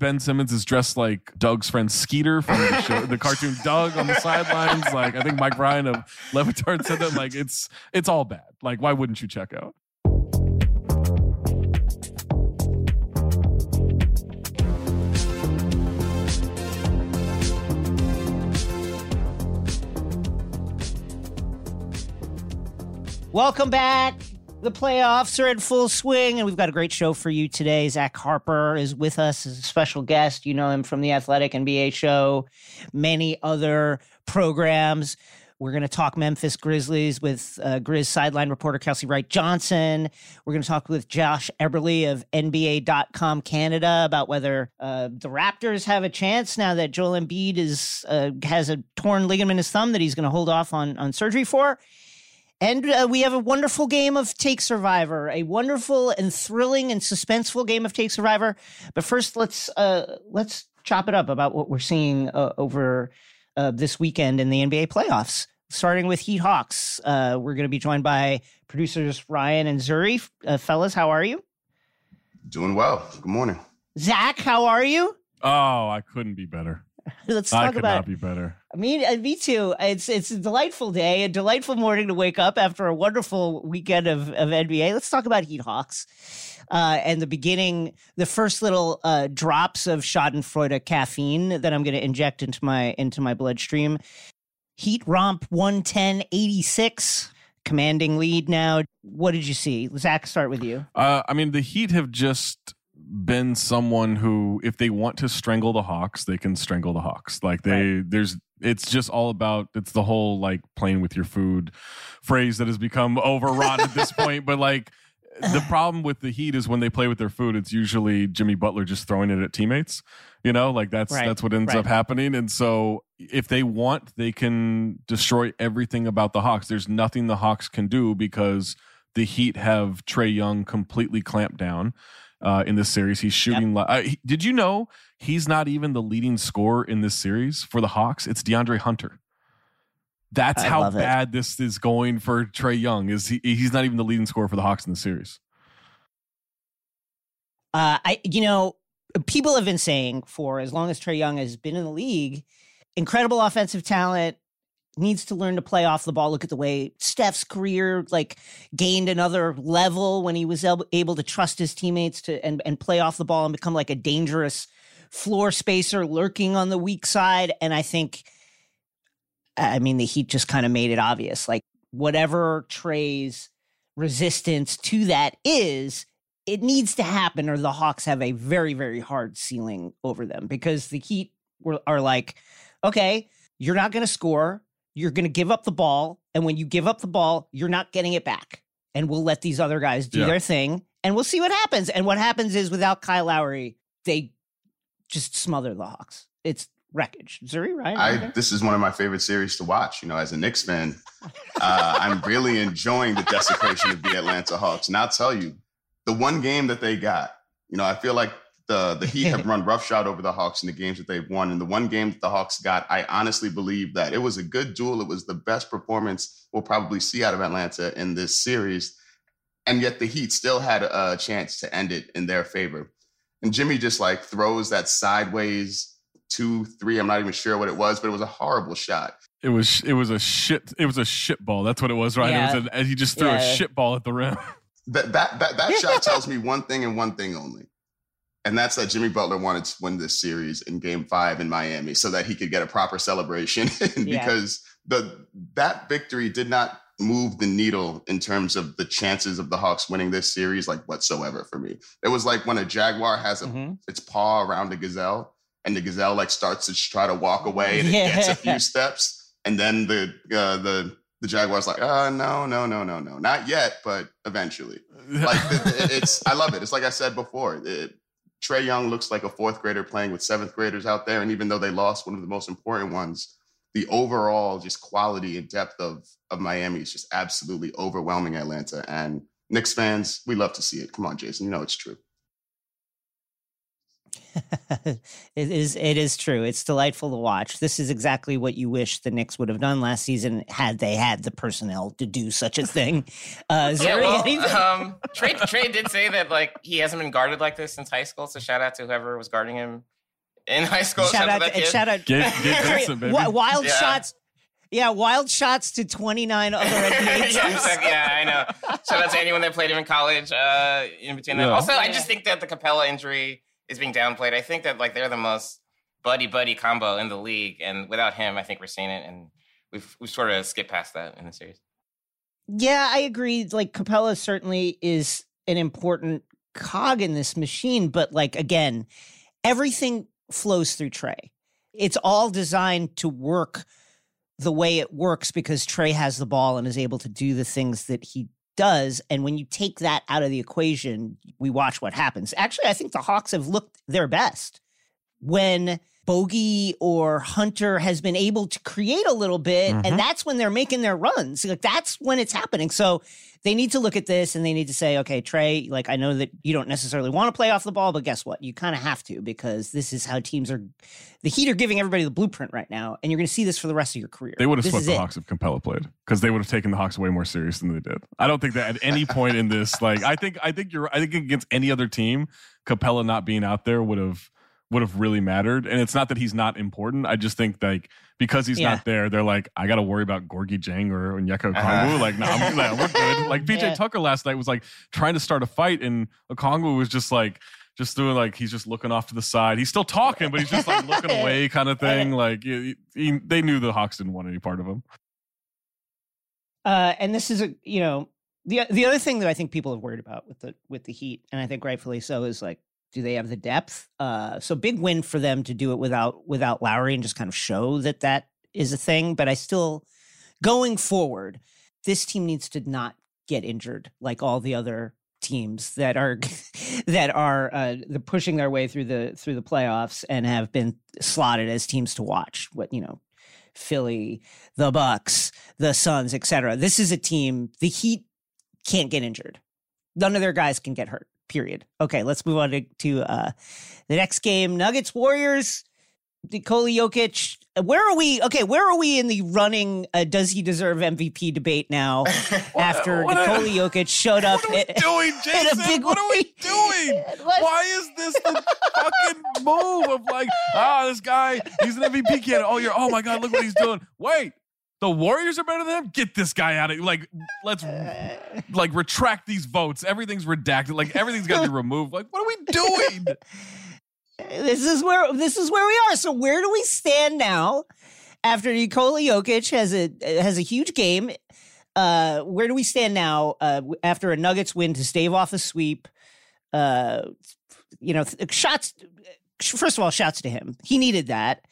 Ben Simmons is dressed like Doug's friend Skeeter from the show, the cartoon Doug on the sidelines. Like, I think Mike Bryan of Levitard said that. Like, it's all bad. Like, why wouldn't you check out? Welcome back. The playoffs are in full swing, and we've got a great show for you today. Zach Harper is with us as a special guest. You know him from the Athletic NBA show, many other programs. We're going to talk Memphis Grizzlies with Grizz sideline reporter Kelsey Wright-Johnson. We're going to talk with Josh Eberle of NBA.com Canada about whether the Raptors have a chance now that Joel Embiid has a torn ligament in his thumb that he's going to hold off on surgery for. And we have a wonderful game of Take Survivor, a wonderful and thrilling and suspenseful game of Take Survivor. But first, let's chop it up about what we're seeing over this weekend in the NBA playoffs. Starting with Heat Hawks, we're going to be joined by producers Ryan and Zuri. Fellas, how are you? Doing well. Good morning. Zach, how are you? Oh, I couldn't be better. Let's talk I could about not be better. Me too. It's a delightful day, a delightful morning to wake up after a wonderful weekend of NBA. Let's talk about Heat Hawks and the first little drops of Schadenfreude caffeine that I'm going to inject into my bloodstream. Heat romp 110-86, commanding lead now. What did you see? Zach, start with you. I mean, the Heat have just been someone who, if they want to strangle the Hawks, they can strangle the Hawks. Like it's just all about, it's the whole like playing with your food phrase that has become overwrought at this point. But like the problem with the Heat is when they play with their food, it's usually Jimmy Butler just throwing it at teammates. You know, like that's what ends up happening. And so if they want, they can destroy everything about the Hawks. There's nothing the Hawks can do7because the Heat have Trae Young completely clamped down. In this series, he's shooting. Yep. Did you know he's not even the leading scorer in this series for the Hawks? It's DeAndre Hunter. That's how bad this is going for Trae Young. He's not even the leading scorer for the Hawks in the series. People have been saying for as long as Trae Young has been in the league, incredible offensive talent, needs to learn to play off the ball. Look at the way Steph's career gained another level when he was able to trust his teammates and play off the ball and become like a dangerous floor spacer lurking on the weak side. And I think, the Heat just kind of made it obvious. Like whatever Trae's resistance to that is, it needs to happen or the Hawks have a very, very hard ceiling over them because the Heat are like, okay, you're not going to score. You're going to give up the ball. And when you give up the ball, you're not getting it back. And we'll let these other guys do their thing. And we'll see what happens. And what happens is without Kyle Lowry, they just smother the Hawks. It's wreckage. Zuri, right? This is one of my favorite series to watch. As a Knicks fan, I'm really enjoying the desecration of the Atlanta Hawks. And I'll tell you, the one game that they got, I feel like the Heat have run roughshod over the Hawks in the games that they've won. And the one game that the Hawks got, I honestly believe that it was a good duel. It was the best performance we'll probably see out of Atlanta in this series. And yet the Heat still had a chance to end it in their favor. And Jimmy just throws that sideways 2-3. I'm not even sure what it was, but it was a horrible shot. It was a shit ball. That's what it was, right? Yeah. He just threw a shit ball at the rim. That shot tells me one thing and one thing only. And that's that Jimmy Butler wanted to win this series in Game 5 in Miami so that he could get a proper celebration. Because that victory did not move the needle in terms of the chances of the Hawks winning this series whatsoever for me. It was like when a jaguar has its paw around a gazelle and the gazelle starts to try to walk away and it gets a few steps. And then the jaguar's like, no, not yet, but eventually. I love it. It's like I said before, Trae Young looks like a fourth grader playing with seventh graders out there. And even though they lost one of the most important ones, the overall just quality and depth of Miami is just absolutely overwhelming Atlanta. And Knicks fans, we love to see it. Come on, Jason, it's true. It is true. It's delightful to watch. This is exactly what you wish the Knicks would have done last season had they had the personnel to do such a thing. Trey did say that like he hasn't been guarded like this since high school. So shout out to whoever was guarding him in high school. Shout out Gabe Vincent, baby. Wild shots. Yeah, wild shots to 29 other NBA teams. Yeah, I know. Shout out to anyone that played him in college in between that. Also, I just think that the Capella injury is being downplayed. I think that like they're the most buddy combo in the league, and without him, I think we're seeing it, and we've sort of skipped past that in the series. Yeah, I agree. Like Capella certainly is an important cog in this machine, but like again, everything flows through Trey. It's all designed to work the way it works because Trey has the ball and is able to do the things that he does. And when you take that out of the equation, we watch what happens. Actually, I think the Hawks have looked their best when Bogey or Hunter has been able to create a little bit. And that's when they're making their runs. Like that's when it's happening. So they need to look at this and they need to say, okay, Trey, like I know that you don't necessarily want to play off the ball, but guess what? You kind of have to because this is how teams are. The Heat are giving everybody the blueprint right now, and you're going to see this for the rest of your career. They would have swept the Hawks if Capella played because they would have taken the Hawks way more serious than they did. I don't think that at any point in this, like I think against any other team, Capella not being out there would have really mattered. And it's not that he's not important. I just think like because he's not there, they're like, I got to worry about Gorgui Dieng or Onyeka Okongwu. Like, no, we're good. Like PJ Tucker last night was like trying to start a fight, and Okongwu was just doing like he's just looking off to the side. He's still talking, but he's just like looking away, kind of thing. Like they knew the Hawks didn't want any part of him. And this is the other thing that I think people have worried about with the Heat, and I think rightfully so, is like, do they have the depth? So big win for them to do it without Lowry and just kind of show that is a thing. But I still, going forward, this team needs to not get injured like all the other teams that are pushing their way through the playoffs and have been slotted as teams to watch. Philly, the Bucks, the Suns, etc. This is a team. The Heat can't get injured. None of their guys can get hurt. Period. Okay, let's move on to the next game. Nuggets Warriors. Nikola Jokic. Where are we? Okay, where are we in the running? Does he deserve MVP debate now? After Nikola Jokic showed up. What are we doing, Jason? What are we doing? Why is this the fucking move of like, this guy, he's an MVP candidate. Oh my God, look what he's doing. Wait. The Warriors are better than him? Get this guy out of here. Like, let's like retract these votes. Everything's redacted. Like everything's got to be removed. Like, what are we doing? This is where we are. So where do we stand now after Nikola Jokic has a huge game? Where do we stand now after a Nuggets win to stave off a sweep? Shots. First of all, shouts to him. He needed that.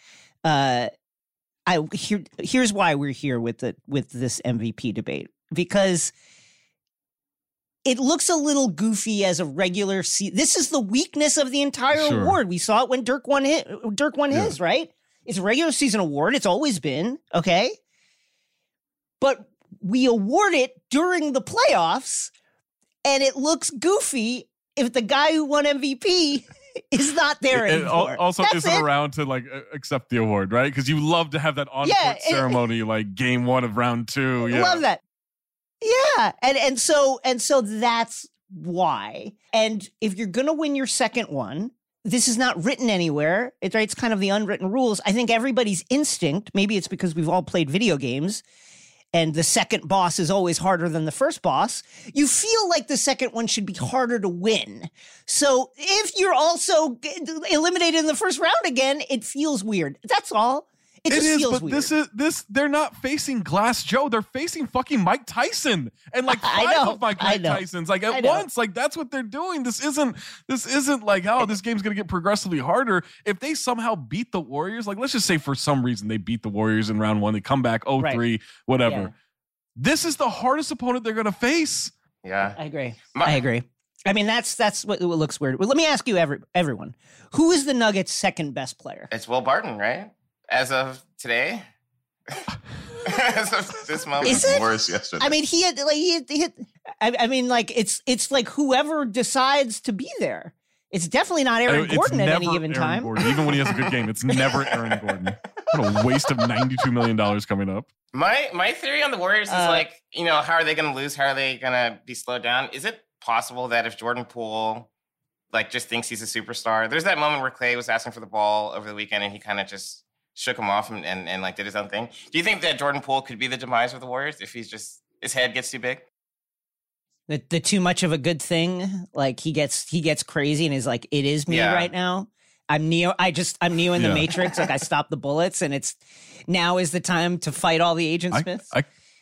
Here's why we're here with this MVP debate, because it looks a little goofy as a regular season. This is the weakness of the entire award. We saw it when Dirk won his, right? It's a regular season award. It's always been, okay? But we award it during the playoffs, and it looks goofy if the guy who won MVP is not there anymore. Also isn't around to like accept the award, right? Because you love to have that on-court ceremony, like game 1 of round 2. Yeah. Love that. Yeah, and so that's why. And if you're gonna win your second one, this is not written anywhere. It's kind of the unwritten rules. I think everybody's instinct, maybe it's because we've all played video games, and the second boss is always harder than the first boss. You feel like the second one should be harder to win. So if you're also eliminated in the first round again, it feels weird. That's all. It just feels weird. This they're not facing Glass Joe. They're facing fucking Mike Tyson and like 5 of Mike Tysons like at once. Like that's what they're doing. This isn't like, this game's gonna get progressively harder. If they somehow beat the Warriors, like let's just say for some reason they beat the Warriors in round 1, they come back 0-3, whatever. Yeah. This is the hardest opponent they're gonna face. Yeah, I agree. I agree. I mean, that's what looks weird. Well, let me ask you, everyone, who is the Nuggets' second best player? It's Will Barton, right? As of today, as of this moment, is it worse yesterday? I mean, he had. I mean, like it's like whoever decides to be there. It's definitely not Aaron Gordon at any given time. Gordon. Even when he has a good game, it's never Aaron Gordon. What a waste of $92 million coming up. My theory on the Warriors is like, how are they going to lose? How are they going to be slowed down? Is it possible that if Jordan Poole just thinks he's a superstar, there's that moment where Clay was asking for the ball over the weekend and he kind of just shook him off and did his own thing. Do you think that Jordan Poole could be the demise of the Warriors if his head gets too big? The too much of a good thing, he gets crazy and is like, it is me right now. I'm Neo. I'm Neo in the Matrix. I stopped the bullets, and it's now is the time to fight all the Agent Smiths.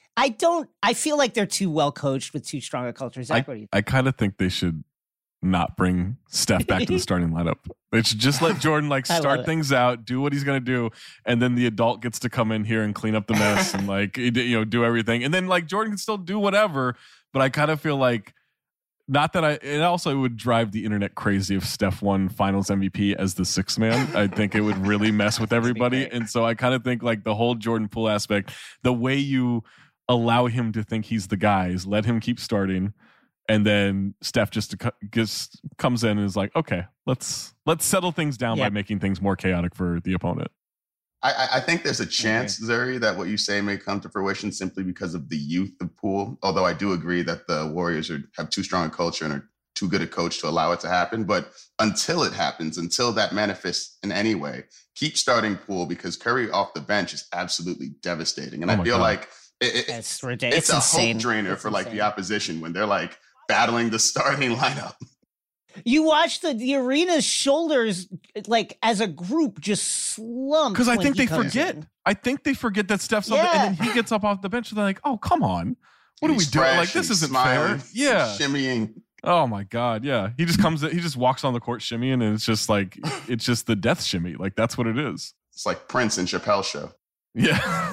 I feel like they're too well coached with too strong a culture. Zach, what do you think? I kind of think they should not bring Steph back to the starting lineup. They should just let Jordan start things out, do what he's going to do, and then the adult gets to come in here and clean up the mess and do everything. And then Jordan can still do whatever. But I kind of feel like, not that it also would drive the internet crazy if Steph won Finals MVP as the sixth man. I think it would really mess with everybody. And so I kind of think the whole Jordan Poole aspect, the way you allow him to think he's the guy is let him keep starting. And then Steph just comes in and is like, okay, let's settle things down by making things more chaotic for the opponent. I think there's a chance, Zuri, that what you say may come to fruition simply because of the youth of Poole. Although I do agree that the Warriors have too strong a culture and are too good a coach to allow it to happen. But until it happens, until that manifests in any way, keep starting Poole because Curry off the bench is absolutely devastating. And I feel like it's ridiculous. It's a hope drainer for the opposition when they're battling the starting lineup. You watch the arena's shoulders, as a group, just slump. Because I think they forget. I think they forget that Steph's up there, and then he gets up off the bench, and they're like, "Oh, come on, what are we doing? This isn't fair." Yeah, shimmying. Oh my god, yeah. He just comes. He just walks on the court shimmying, and it's just it's just the death shimmy. That's what it is. It's like Prince and Chappelle Show. Yeah.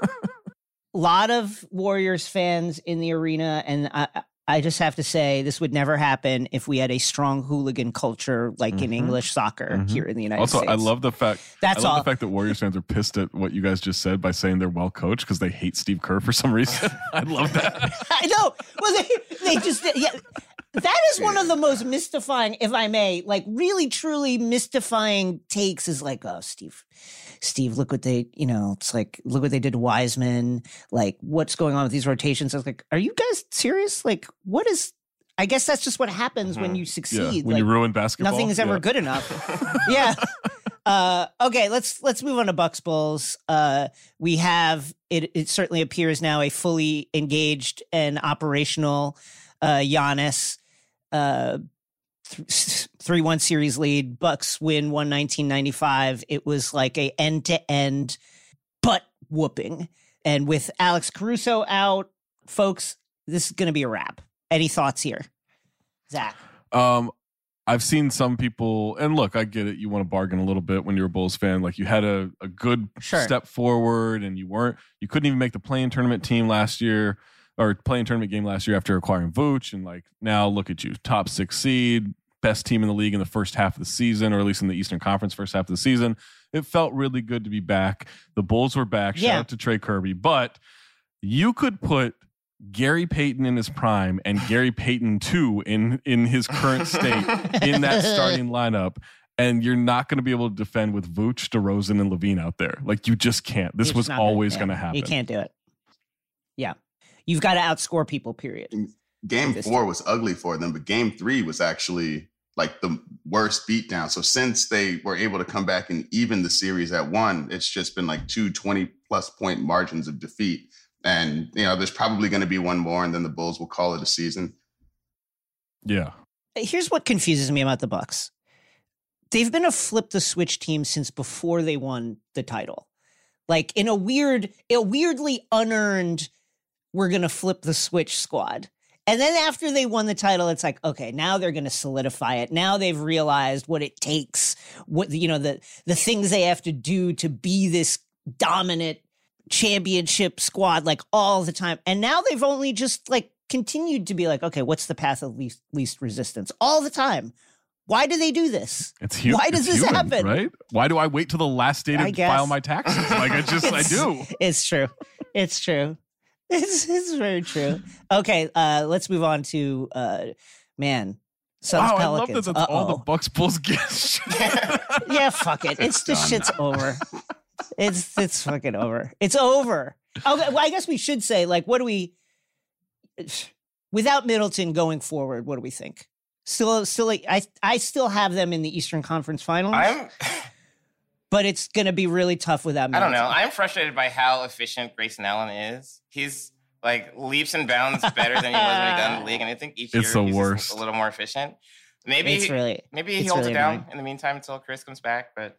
A lot of Warriors fans in the arena, and I just have to say, this would never happen if we had a strong hooligan culture in English soccer here in the United States. Also, I love the fact the fact that Warriors fans are pissed at what you guys just said by saying they're well coached because they hate Steve Kerr for some reason. I love that. I know. Well, they just that is one of the most mystifying, if I may, really truly mystifying takes is oh, Steve, look what they, it's look what they did to Wiseman. What's going on with these rotations? I was like, are you guys serious? What is, I guess that's just what happens when you succeed. Yeah, when you ruin basketball. Nothing is ever good enough. Yeah. Okay, let's move on to Bucks Bulls. We have, it certainly appears now a fully engaged and operational Giannis. 3-1 series lead. Bucks win 119-95. It was a end-to-end butt whooping. And with Alex Caruso out, folks, this is going to be a wrap. Any thoughts here, Zach? I've seen some people, and look, I get it. You want to bargain a little bit when you're a Bulls fan. You had a good step forward, and you couldn't even make the play-in tournament team last year. Or playing tournament game last year after acquiring Vooch, and now look at you, top 6 seed, best team in the league in the first half of the season, or at least in the Eastern Conference first half of the season. It felt really good to be back. The Bulls were back. Shout out to Trey Kirby. But you could put Gary Payton in his prime and Gary Payton 2 in his current state in that starting lineup, and you're not going to be able to defend with Vooch, DeRozan, and Levine out there. You just can't. This was always going to happen. You can't do it. Yeah. You've got to outscore people, period. Game 4 was ugly for them, but game 3 was actually the worst beatdown. So since they were able to come back and even the series at 1, it's just been 2 20-plus point margins of defeat. And, there's probably going to be one more, and then the Bulls will call it a season. Yeah. Here's what confuses me about the Bucks. They've been a flip the switch team since before they won the title. In a weirdly unearned, we're going to flip the switch squad. And then after they won the title, it's okay, now they're going to solidify it. Now they've realized what it takes, what, the things they have to do to be this dominant championship squad, all the time. And now they've only just continued to be okay, what's the path of least resistance all the time? Why do they do this? It's human. Why does this happen? Right? Why do I wait till the last day to file my taxes? I do. It's true. It's true. It's very true. Okay, let's move on to Suns wow, Pelicans. I love that that's all the Bucks Bulls get. Yeah, fuck it. It's this shit's over. It's fucking over. It's over. Okay, well, I guess we should say, like, what do we, without Middleton going forward, what do we think? Still, like, I still have them in the Eastern Conference Finals. But it's going to be really tough without Middleton. I don't know. I'm frustrated by how efficient Grayson Allen is. He's like leaps and bounds better than he was when he got in the league, and I think each year he's a little more efficient. Maybe he holds it down in the meantime until Chris comes back, but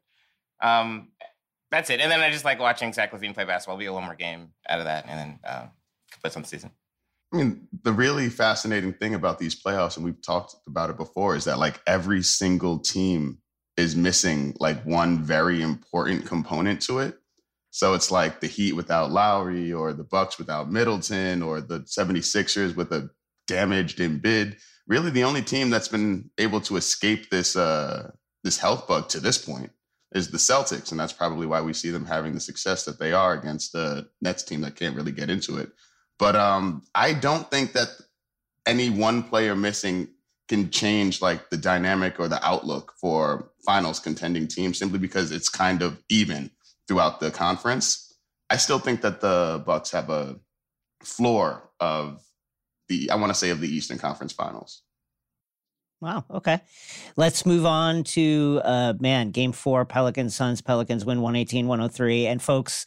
that's it. And then I just like watching Zach LaVine play basketball. It'll be one more game out of that, and then complete on the season. I mean, the really fascinating thing about these playoffs, and we've talked about it before, is that like every single team is missing like one very important component to it. So it's like the Heat without Lowry, or the Bucks without Middleton, or the 76ers with a damaged Embiid. Really, the only team that's been able to escape this this health bug to this point is the Celtics, and that's probably why we see them having the success that they are against the Nets team that can't really get into it. But I don't think that any one player missing can change like the dynamic or the outlook for finals contending teams, simply because it's kind of even throughout the conference. I still think that the Bucks have a floor of the Eastern Conference Finals. Wow. Okay. Let's move on to, game 4, Pelicans, Suns. Pelicans win 118-103. And folks,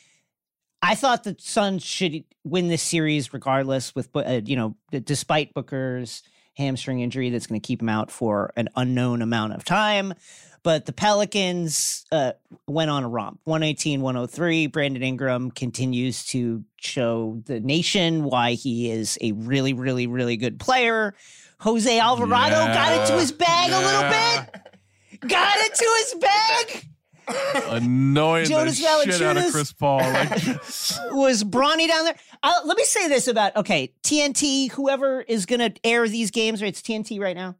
I thought the Suns should win this series regardless with, despite Booker's hamstring injury that's going to keep him out for an unknown amount of time. But the Pelicans went on a romp, 118-103. Brandon Ingram continues to show the nation why he is a really, really, really good player. Jose Alvarado got into his bag a little bit. Got into his bag. Annoying Jonas the shit out of Chris Paul. Was Bronny down there? Let me say this about, TNT, whoever is going to air these games, right? It's TNT right now.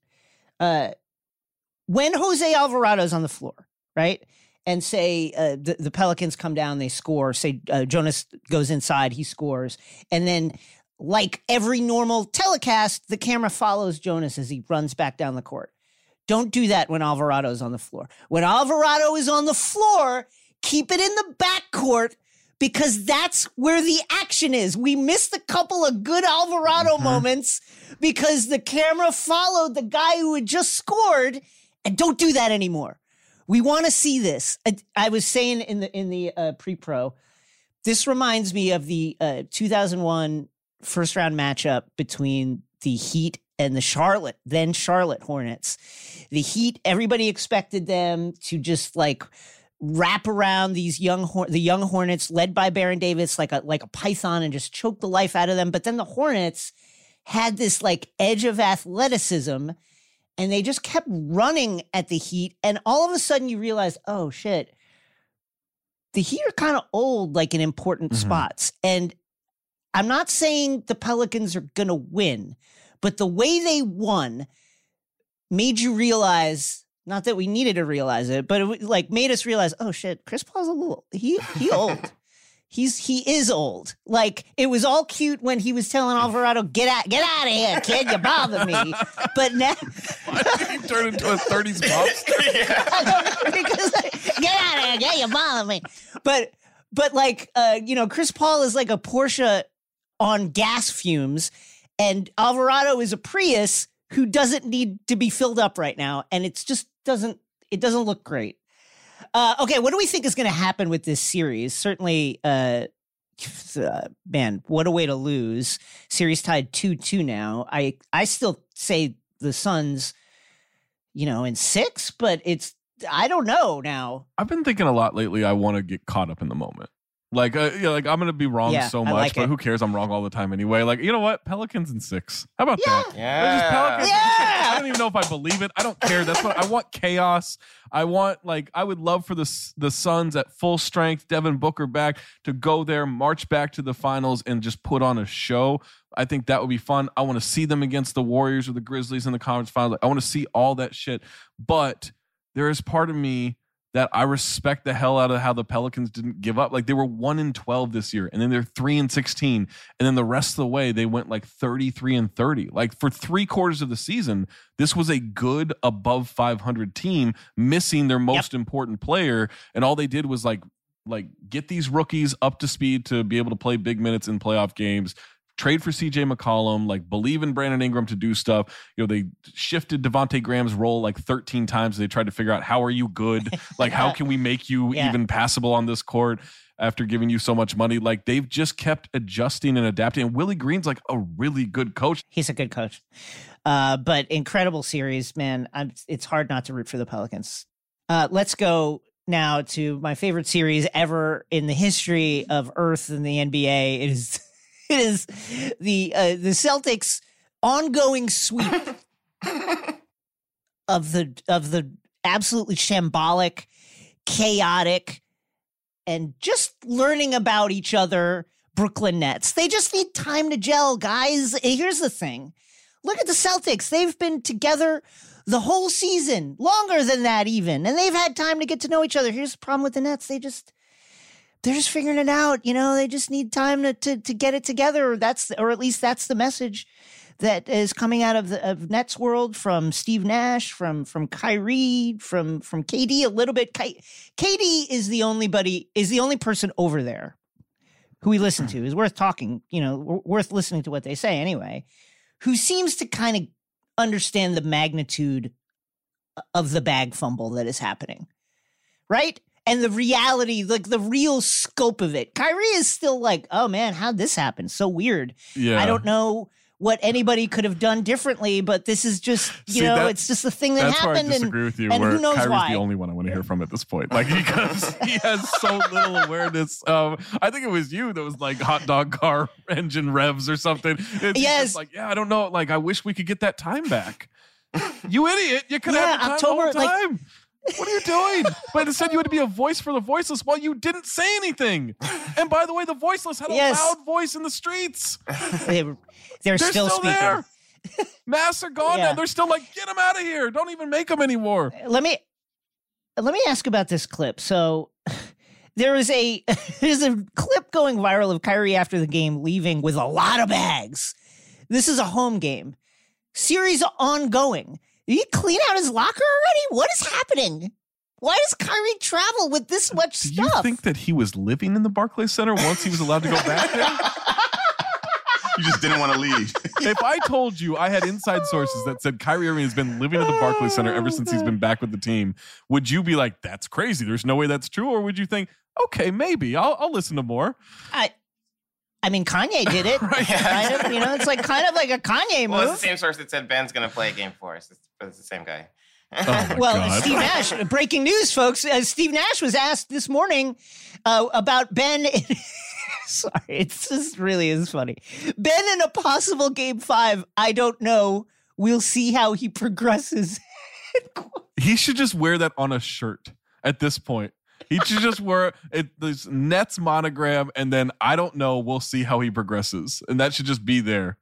When Jose Alvarado's on the floor, right? And say the Pelicans come down, they score. Say Jonas goes inside, he scores. And then like every normal telecast, the camera follows Jonas as he runs back down the court. Don't do that when Alvarado's on the floor. When Alvarado is on the floor, keep it in the backcourt, because that's where the action is. We missed a couple of good Alvarado moments because the camera followed the guy who had just scored, and don't do that anymore. We want to see this. I was saying in the pre-pro, this reminds me of the 2001 first round matchup between the Heat and the Charlotte Hornets. The Heat, everybody expected them to just like wrap around the young Hornets led by Baron Davis like a python and just choke the life out of them. But then the Hornets had this like edge of athleticism, and they just kept running at the Heat. And all of a sudden you realize, oh shit, the Heat are kind of old, like in important spots. And I'm not saying the Pelicans are going to win, but the way they won made you realize, not that we needed to realize it, but it like made us realize, oh shit, Chris Paul's a little, he old. He is old. Like, it was all cute when he was telling Alvarado, get out of here, kid, you bother me. But now why did he turn into a 30s mobster? Because get out of here, yeah, you bother me. But like Chris Paul is like a Porsche on gas fumes, and Alvarado is a Prius who doesn't need to be filled up right now, and it doesn't look great. Okay, what do we think is going to happen with this series? Certainly, man, what a way to lose. Series tied 2-2 now. I still say the Suns, in 6, but I don't know now. I've been thinking a lot lately. I want to get caught up in the moment. Like, I'm going to be wrong so much, but who cares? I'm wrong all the time anyway. Like, you know what? Pelicans in 6. How about that? Yeah. Pelicans in 6. I don't even know if I believe it. I don't care. That's what I want. Chaos. I would love for the Suns at full strength, Devin Booker back, to go there, march back to the finals, and just put on a show. I think that would be fun. I want to see them against the Warriors or the Grizzlies in the conference finals. I want to see all that shit. But there is part of me that I respect the hell out of how the Pelicans didn't give up. Like they were 1-12 this year, and then they're 3-16, and then the rest of the way they went like 33-30. Like for 3/4 of the season, this was a good above 500 team, missing their most important player, and all they did was like get these rookies up to speed to be able to play big minutes in playoff games. Trade for CJ McCollum, like believe in Brandon Ingram to do stuff. You know, they shifted Devontae Graham's role like 13 times. They tried to figure out how are you good? Like how can we make you even passable on this court after giving you so much money? Like they've just kept adjusting and adapting. And Willie Green's like a really good coach. He's a good coach. But incredible series, man. It's hard not to root for the Pelicans. Let's go now to my favorite series ever in the history of Earth and the NBA. It is the Celtics' ongoing sweep of the absolutely shambolic, chaotic, and just learning about each other Brooklyn Nets. They just need time to gel, guys. Here's the thing. Look at the Celtics. They've been together the whole season, longer than that even, and they've had time to get to know each other. Here's the problem with the Nets. They're just figuring it out. You know, they just need time to get it together. Or at least that's the message that is coming out of Nets world from Steve Nash, from Kyrie, from KD a little bit. KD is the only person over there who we listen to, is worth talking, you know, worth listening to what they say anyway, who seems to kind of understand the magnitude of the bag fumble that is happening. Right? And the reality, like the real scope of it. Kyrie is still like, oh man, how'd this happen? So weird. Yeah. I don't know what anybody could have done differently, but this is just, it's just the thing that that's happened. That's where I disagree with you, and where who knows Kyrie's why. the only one I want to hear from at this point. Like, because he has so little awareness. I think it was you that was like hot dog car engine revs or something. It's just like, I don't know. Like, I wish we could get that time back. You idiot. You could have the time October, the whole time. What are you doing? But instead you had to be a voice for the voiceless. Well, you didn't say anything. And by the way, the voiceless had a loud voice in the streets. They're still speaking. There. Masks are gone now. They're still like, get them out of here. Don't even make them anymore. Let me ask about this clip. So there's a clip going viral of Kyrie after the game leaving with a lot of bags. This is a home game. Series ongoing. Did he clean out his locker already? What is happening? Why does Kyrie travel with this much stuff? Do you think that he was living in the Barclays Center once he was allowed to go back there? You just didn't want to leave. If I told you I had inside sources that said Kyrie Irving has been living at the Barclays Center ever since he's been back with the team, would you be like, that's crazy, there's no way that's true? Or would you think, okay, maybe, I'll listen to more? I mean, Kanye did it. Right. Kind of, it's like kind of like a Kanye move. Well, it's the same source that said Ben's going to play Game 4. It's the same guy. Oh God. Steve Nash, breaking news, folks. Steve Nash was asked this morning about Ben. Sorry, it's just really is funny. Ben in a possible Game 5. I don't know. We'll see how he progresses. He should just wear that on a shirt at this point. He should just wear this Nets monogram, and then I don't know. We'll see how he progresses, and that should just be there.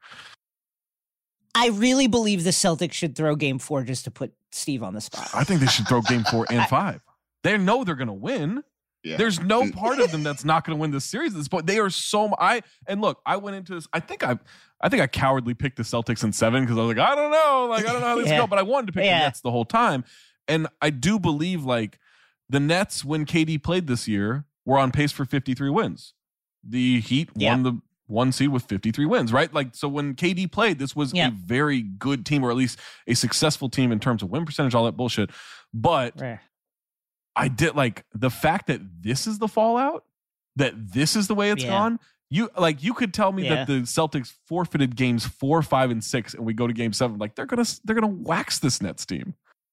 I really believe the Celtics should throw Game 4 just to put Steve on the spot. I think they should throw Game 4 and 5. They know they're going to win. Yeah. There's no part of them that's not going to win this series at this point. They are so. I went into this. I think I cowardly picked the Celtics in 7 because I was like, I don't know how this go, but I wanted to pick the Nets the whole time, and I do believe like. The Nets, when KD played this year, were on pace for 53 wins. The Heat won the 1 seed with 53 wins, right? Like, so when KD played, this was a very good team, or at least a successful team in terms of win percentage, all that bullshit. But I did like the fact that this is the fallout, that this is the way it's gone. You could tell me that the Celtics forfeited games 4, 5, and 6, and we go to Game 7. Like they're gonna wax this Nets team.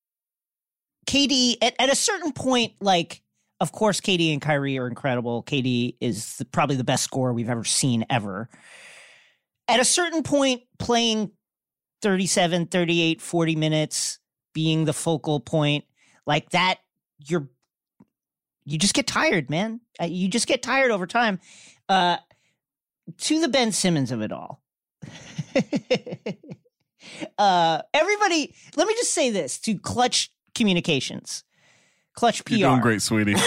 KD, at a certain point, like, of course, KD and Kyrie are incredible. KD is probably the best scorer we've ever seen ever. At a certain point, playing 37, 38, 40 minutes, being the focal point, like that, you just get tired, man. You just get tired over time. To the Ben Simmons of it all. Everybody, let me just say this to Clutch Communications. Clutch PR. You're doing great, sweetie.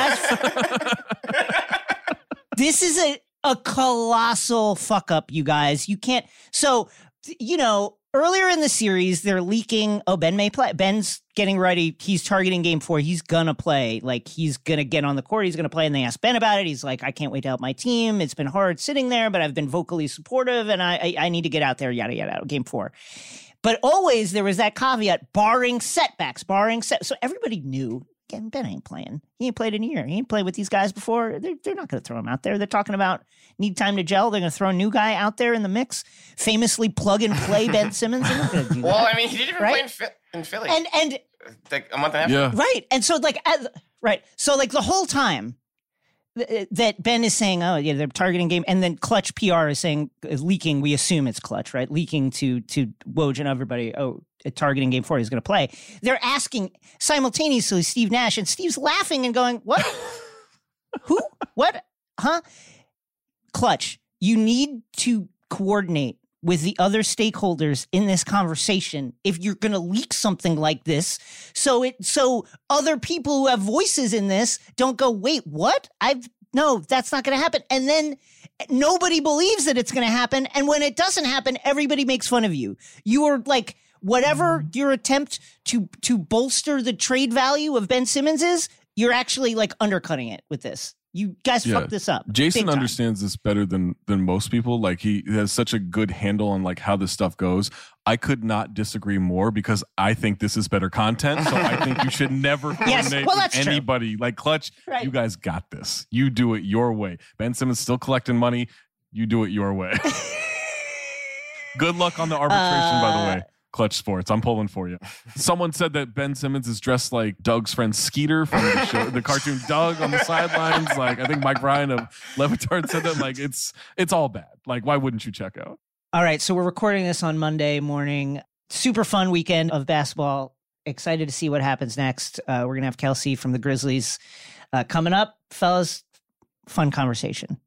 This is a colossal fuck up, you guys. You can't. So, earlier in the series, they're leaking. Oh, Ben may play. Ben's getting ready. He's targeting game 4. He's gonna play. Like, he's gonna get on the court. He's gonna play. And they asked Ben about it. He's like, I can't wait to help my team. It's been hard sitting there, but I've been vocally supportive, and I need to get out there. Yada yada. Game 4. But always there was that caveat: barring setbacks, So everybody knew. Again, Ben ain't playing. He ain't played in a year. He ain't played with these guys before. They're not going to throw him out there. They're talking about need time to gel. They're going to throw a new guy out there in the mix. Famously plug and play Ben Simmons. They're not going to do that. Well, I mean, he didn't even play in Philly. And like a month and a half. Yeah. Right. And so So the whole time that Ben is saying, oh, yeah, they're targeting game. And then Clutch PR is saying, leaking, we assume it's Clutch, right? Leaking to Woj and everybody, targeting game 4, he's going to play. They're asking simultaneously Steve Nash, and Steve's laughing and going, what? Who? What? Huh? Clutch, you need to coordinate with the other stakeholders in this conversation if you're going to leak something like this. So other people who have voices in this don't go, wait, what? No, that's not going to happen. And then nobody believes that it's going to happen. And when it doesn't happen, everybody makes fun of you. You are like, whatever your attempt to bolster the trade value of Ben Simmons is, you're actually like undercutting it with this. You guys fucked this up. Jason understands this better than most people. Like, he has such a good handle on like how this stuff goes. I could not disagree more, because I think this is better content. So I think you should never coordinate with anybody. True. Like, Clutch, you guys got this. You do it your way. Ben Simmons still collecting money. You do it your way. Good luck on the arbitration, by the way. Clutch Sports, I'm pulling for you. Someone said that Ben Simmons is dressed like Doug's friend Skeeter from the show, the cartoon Doug on the sidelines. Like, I think Mike Bryan of Levitard said that. Like, it's all bad. Like, why wouldn't you check out? All right, so we're recording this on Monday morning. Super fun weekend of basketball. Excited to see what happens next. We're going to have Kelsey from the Grizzlies coming up. Fellas, fun conversation.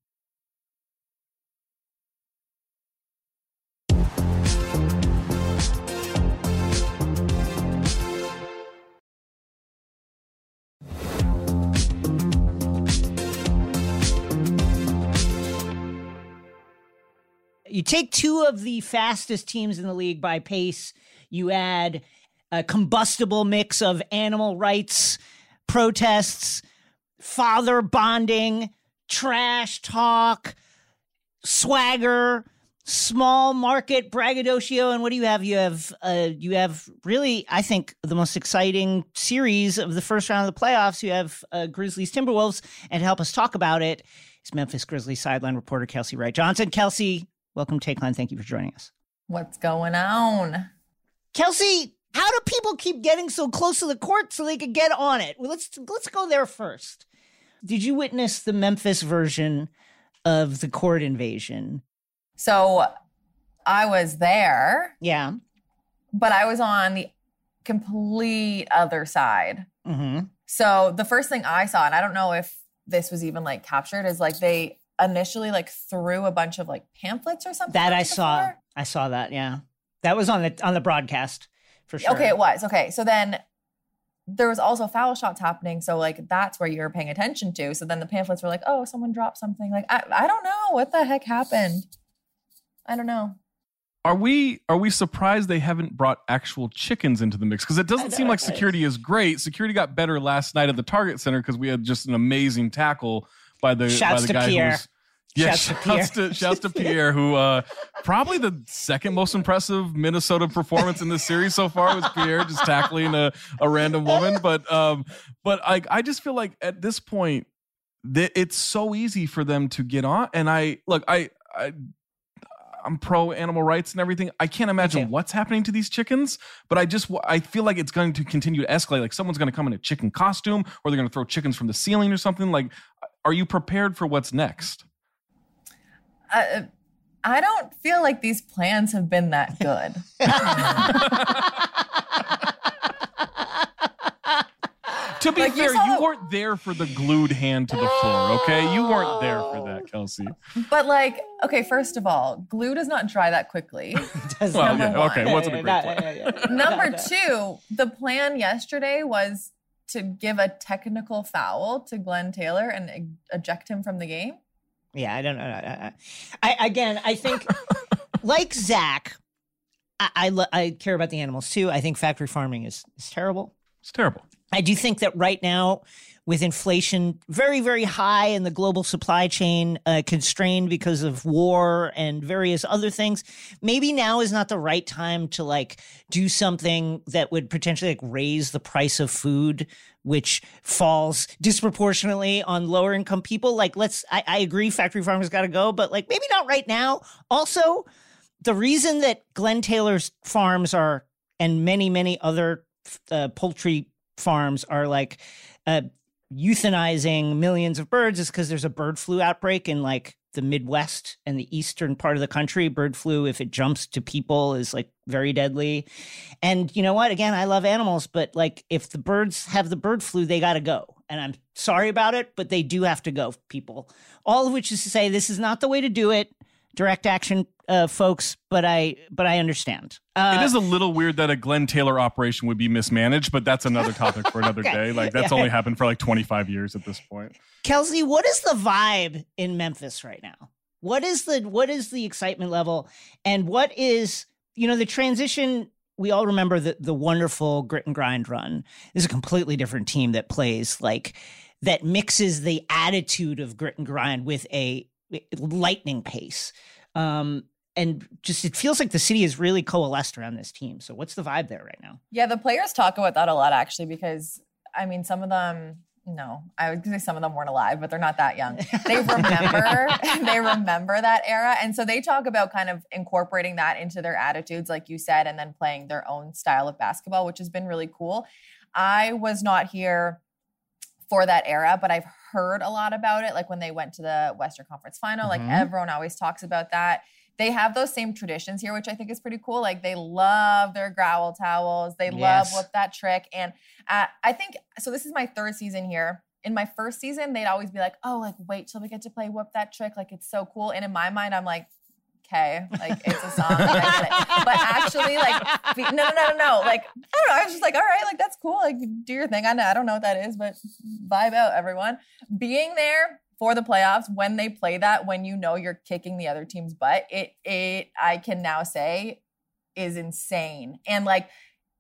You take 2 of the fastest teams in the league by pace. You add a combustible mix of animal rights protests, father bonding, trash talk, swagger, small market braggadocio. And what do you have? You have really, I think, the most exciting series of the first round of the playoffs. You have Grizzlies Timberwolves. And to help us talk about it is Memphis Grizzlies sideline reporter Kelsey Wright Johnson. Kelsey, welcome to Take Line. Thank you for joining us. What's going on? Kelsey, how do people keep getting so close to the court so they could get on it? Well, let's go there first. Did you witness the Memphis version of the court invasion? So I was there. Yeah. But I was on the complete other side. Mm-hmm. So the first thing I saw, and I don't know if this was even like captured, is like they initially like threw a bunch of like pamphlets or something. That I saw. I saw that. Yeah. That was on the broadcast for sure. Okay, it was. Okay. So then there was also foul shots happening. So like that's where you're paying attention to. So then the pamphlets were like, oh, someone dropped something. Like, I don't know what the heck happened. I don't know. Are we surprised they haven't brought actual chickens into the mix? Because it doesn't seem like security is great. Security got better last night at the Target Center because we had just an amazing tackle by the guy Pierre. who's shouts to Pierre, who probably the second most impressive Minnesota performance in this series so far was Pierre just tackling a random woman. But I just feel like at this point it's so easy for them to get on. And I'm pro animal rights and everything. I can't imagine what's happening to these chickens, but I feel like it's going to continue to escalate. Like someone's going to come in a chicken costume, or they're going to throw chickens from the ceiling or something. Like, are you prepared for what's next? I don't feel like these plans have been that good. To be fair, you weren't there for the glued hand to the floor, okay? You weren't there for that, Kelsey. But like, okay, first of all, glue does not dry that quickly. Okay, wasn't a great plan. Number two, the plan yesterday was to give a technical foul to Glenn Taylor and eject him from the game? Yeah, I don't know. I think like Zach, I care about the animals too. I think factory farming is terrible. It's terrible. I do think that right now, with inflation very, very high and the global supply chain constrained because of war and various other things, maybe now is not the right time to like do something that would potentially like raise the price of food, which falls disproportionately on lower income people. Like, I agree, factory farmers got to go, but like maybe not right now. Also, the reason that Glenn Taylor's farms are and many, many other poultry farms are like euthanizing millions of birds is because there's a bird flu outbreak in like the Midwest and the eastern part of the country. Bird flu, if it jumps to people, is like very deadly. And you know what? Again, I love animals, but like if the birds have the bird flu, they got to go. And I'm sorry about it, but they do have to go, people. All of which is to say, this is not the way to do it. Direct action, folks, but I understand. It is a little weird that a Glenn Taylor operation would be mismanaged, but that's another topic for another day. Like that's only happened for like 25 years at this point. Kelsey, what is the vibe in Memphis right now? What is the excitement level, and what is, the transition? We all remember the wonderful Grit and Grind run. This is a completely different team that plays like that, mixes the attitude of Grit and Grind with a lightning pace. And just, it feels like the city has really coalesced around this team. So what's the vibe there right now? Yeah, the players talk about that a lot, actually, because, I mean, some of them, no, I would say some of them weren't alive, but they're not that young. They remember that era. And so they talk about kind of incorporating that into their attitudes, like you said, and then playing their own style of basketball, which has been really cool. I was not here for that era, but I've heard a lot about it. Like when they went to the Western Conference Final, like everyone always talks about that. They have those same traditions here, which I think is pretty cool. Like they love their growl towels. They love Whip That Trick. And I think, so this is my third season here. In my first season, they'd always be like, oh, like wait till we get to play Whip That Trick. Like it's so cool. And in my mind, I'm like, okay, like it's a song. Like, I get it. But actually, like, no. Like, I don't know. I was just like, all right, like that's cool. Like do your thing. I don't know what that is, but vibe out, everyone. Being there for the playoffs, when they play that, when you know you're kicking the other team's butt, it I can now say is insane. And like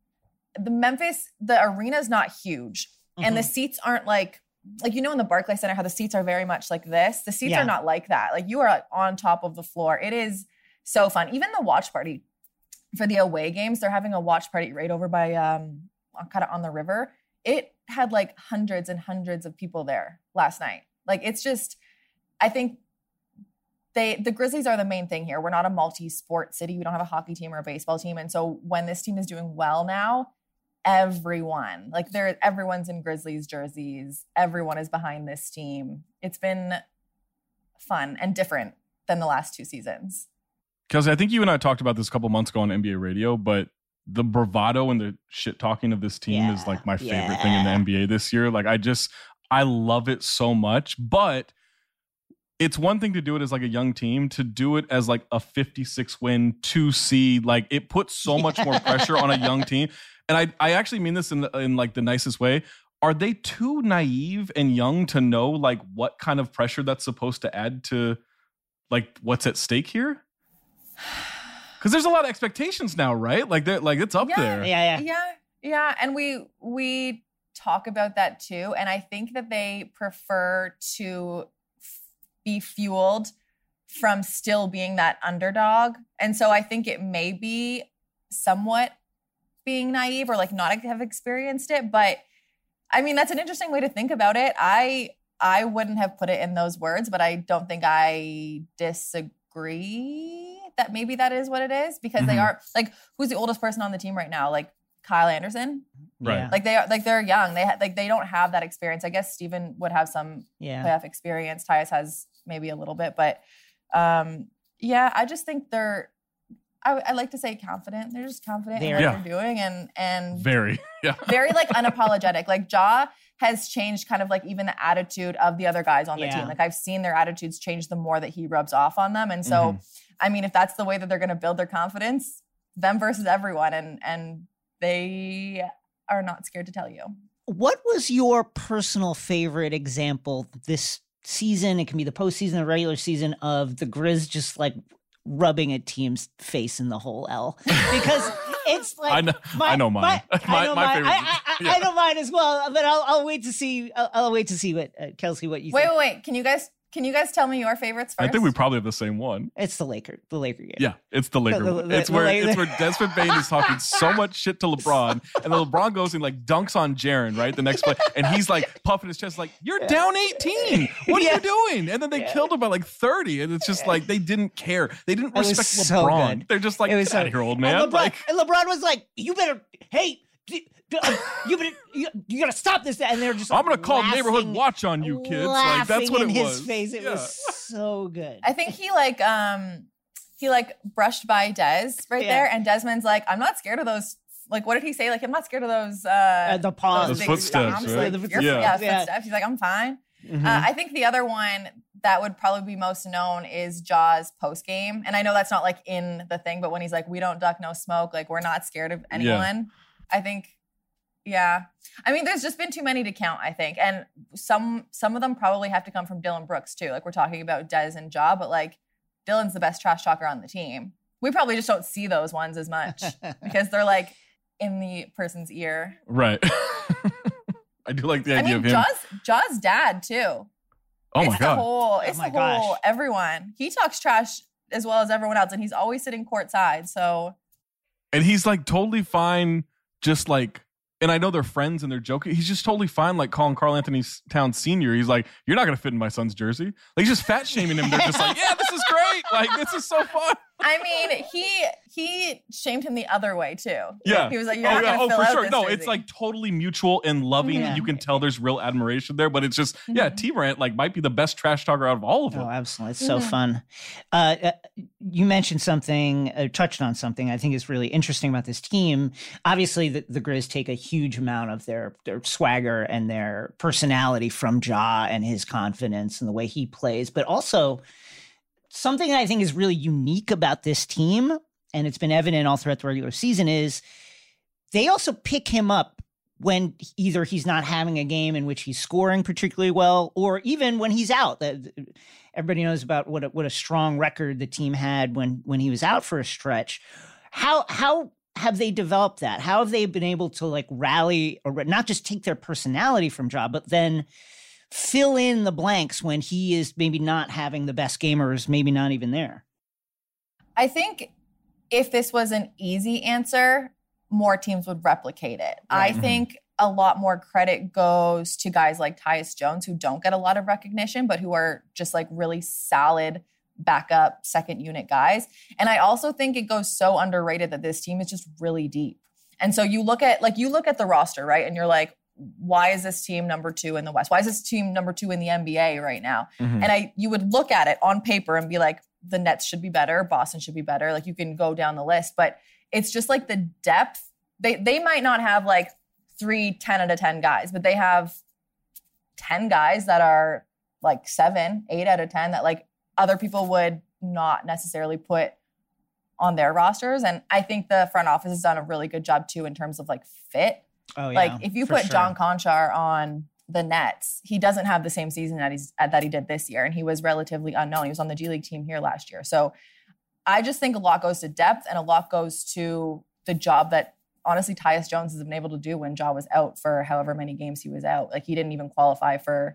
the arena's not huge and the seats aren't like in the Barclays Center, how the seats are very much like this. The seats are not like that. Like you are like on top of the floor. It is so fun. Even the watch party for the away games, they're having a watch party right over by kind of on the river. It had like hundreds and hundreds of people there last night. Like it's just, I think the Grizzlies are the main thing here. We're not a multi-sport city. We don't have a hockey team or a baseball team. And so when this team is doing well now, everyone's in Grizzlies jerseys. Everyone is behind this team. It's been fun and different than the last two seasons. Kelsey, I think you and I talked about this a couple months ago on NBA radio, but the bravado and the shit talking of this team is like my favorite thing in the NBA this year. Like I love it so much, but it's one thing to do it as like a young team, to do it as like a 56 win 2 seed. Like it puts so much more pressure on a young team. And I actually mean this in like the nicest way. Are they too naive and young to know like what kind of pressure that's supposed to add to like what's at stake here? Because there's a lot of expectations now, right? Like they're like it's up there. Yeah. And we talk about that too. And I think that they prefer to be fueled from still being that underdog. And so I think it may be somewhat being naive or like not have experienced it. But I mean, that's an interesting way to think about it. I wouldn't have put it in those words, but I don't think I disagree that maybe that is what it is, because they are like, who's the oldest person on the team right now? Like Kyle Anderson. Right. Like they're young. They don't have that experience. I guess Steven would have some playoff experience. Tyus has maybe a little bit, but I just think I like to say confident. They're just confident in what they're doing and very like unapologetic. Like Ja has changed kind of like even the attitude of the other guys on the team. Like I've seen their attitudes change the more that he rubs off on them. And so, I mean, if that's the way that they're going to build their confidence, them versus everyone, and they are not scared to tell you. What was your personal favorite example this season? It can be the postseason, the regular season, of the Grizz just like rubbing a team's face in the whole L, because it's like I know mine. My favorite. I know mine as well, but I'll wait to see. I'll wait to see what Kelsey, what you think. Wait. Can you guys tell me your favorites first? I think we probably have the same one. It's the Laker game. Yeah, it's the Laker one. It's where Desmond Bane is talking so much shit to LeBron, and then LeBron goes and like dunks on Jaren, right? The next play, and he's like puffing his chest, like, "You're down 18. What are you doing?" And then they killed him by like 30, and it's just like they didn't care. They didn't respect LeBron. They're just like, "Get out of here, old man." And LeBron was like, "You better, hey." You gotta stop this, and they're just. I'm gonna call neighborhood watch on you, kids. Like that's what it was. In his face, it was so good. I think he brushed by Des there, and Desmond's like, "I'm not scared of those." Like, what did he say? Like, I'm not scared of those. The paws, those footsteps, right? Footsteps. He's like, I'm fine. Mm-hmm. I think the other one that would probably be most known is Jaws post game, and I know that's not like in the thing, but when he's like, "We don't duck, no smoke," like we're not scared of anyone. I think. Yeah. I mean, there's just been too many to count, I think. And some of them probably have to come from Dillon Brooks, too. Like, we're talking about Dez and Ja, but, like, Dillon's the best trash talker on the team. We probably just don't see those ones as much because they're, like, in the person's ear. Right. I do like the idea of him. Ja's dad, too. Oh, my God. It's the whole everyone. He talks trash as well as everyone else, and he's always sitting courtside, so. And he's, like, totally fine just, like, and I know they're friends and they're joking. He's just totally fine, like calling Karl Anthony Towns Sr. He's like, "You're not going to fit in my son's jersey." Like, he's just fat shaming him. They're just like, "Yeah, this is great. Like, this is so fun." I mean, he shamed him the other way too. Yeah, he was like, "You're not going to fill out sure. this No, jersey." it's like totally mutual and loving. You can tell there's real admiration there, but it's just T-Rant like might be the best trash talker out of all of them. Oh, absolutely, it's so fun. You mentioned something, touched on something I think is really interesting about this team. Obviously, the Grizz take a huge amount of their swagger and their personality from Ja and his confidence and the way he plays, but also. Something I think is really unique about this team, and it's been evident all throughout the regular season, is they also pick him up when either he's not having a game in which he's scoring particularly well, or even when he's out. Everybody knows about what a strong record the team had when he was out for a stretch. How have they developed that? How have they been able to like rally, or not just take their personality from Ja, but then fill in the blanks when he is maybe not having the best game or is maybe not even there? I think if this was an easy answer, more teams would replicate it. Right. I think a lot more credit goes to guys like Tyus Jones, who don't get a lot of recognition, but who are just like really solid backup second unit guys. And I also think it goes so underrated that this team is just really deep. And so you look at the roster, right? And you're like, why is this team number 2 in the West? Why is this team number 2 in the NBA right now? Mm-hmm. And you would look at it on paper and be like, the Nets should be better, Boston should be better. Like, you can go down the list, but it's just like the depth. They might not have like 3 10 out of 10 guys, but they have 10 guys that are like 7, 8 out of 10 that like other people would not necessarily put on their rosters. And I think the front office has done a really good job too in terms of like fit. Oh, yeah, like if you put John Conchar on the Nets, he doesn't have the same season that he did this year, and he was relatively unknown. He was on the G League team here last year. So I just think a lot goes to depth, and a lot goes to the job that honestly Tyus Jones has been able to do when Ja was out for however many games he was out. Like, he didn't even qualify for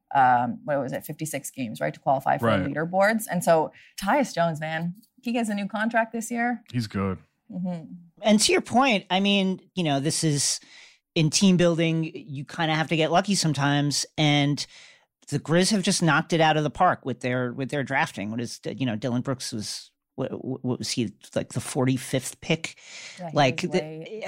56 games, right, to qualify for leaderboards. And so Tyus Jones, man, he gets a new contract this year. He's good. Mm-hmm. And to your point, I mean, this is in team building, you kind of have to get lucky sometimes. And the Grizz have just knocked it out of the park with their drafting. What is, Dillon Brooks was, what was he, like the 45th pick? Yeah, like, Dez.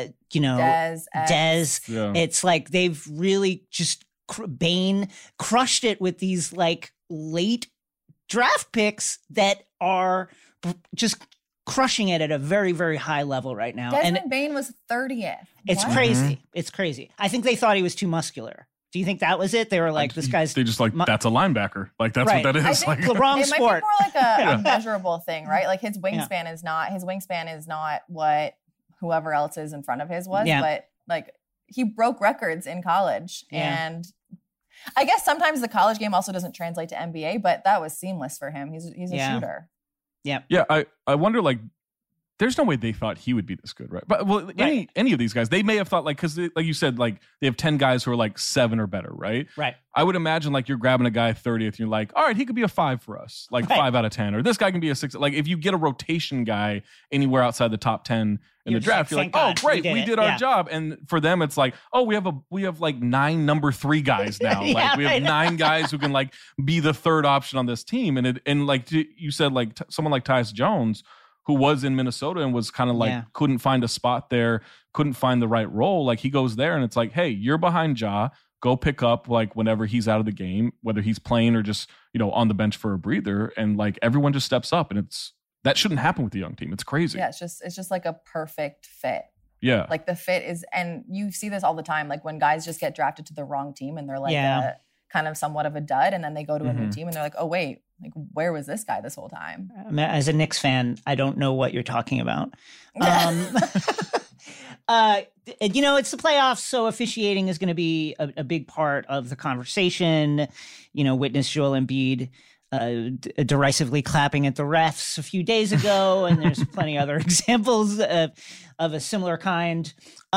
Yeah. It's like they've really just, Bane crushed it with these like late draft picks that are just crushing it at a very, very high level right now. Desmond Bane was 30th. It's crazy. Mm-hmm. It's crazy. I think they thought he was too muscular. Do you think that was it? They were like, this guy's... They just like, that's a linebacker. Like, that's what that is. I think the wrong sport. It might be more like a measurable thing, right? Like, his wingspan is not what whoever else is in front of his was. Yeah. But, like, he broke records in college. Yeah. And I guess sometimes the college game also doesn't translate to NBA, but that was seamless for him. He's a shooter. Yeah. Yeah, I wonder, like, there's no way they thought he would be this good, right? But any of these guys, they may have thought, like, because like you said, like they have 10 guys who are like 7 or better, right? Right. I would imagine like you're grabbing a guy 30th, and you're like, all right, he could be a 5 for us, like 5 out of 10, or this guy can be a 6. Like if you get a rotation guy anywhere outside the top 10 in the draft, you're like, oh, great, we did our job. And for them, it's like, oh, we have like 9 number 3 guys now. Like we have 9 guys who can like be the third option on this team. And like you said, like someone like Tyus Jones, who was in Minnesota and was kind of like couldn't find a spot there, couldn't find the right role. Like he goes there and it's like, hey, you're behind Ja. Go pick up like whenever he's out of the game, whether he's playing or just, on the bench for a breather. And like everyone just steps up, and that shouldn't happen with the young team. It's crazy. Yeah, it's just like a perfect fit. Yeah. Like the fit is, and you see this all the time, like when guys just get drafted to the wrong team and they're like a kind of somewhat of a dud, and then they go to a new team and they're like, oh wait, like where was this guy this whole time? As a Knicks fan, I don't know what you're talking about. It's the playoffs, so officiating is going to be a big part of the conversation. Witness Joel Embiid derisively clapping at the refs a few days ago, and there's plenty other examples of a similar kind.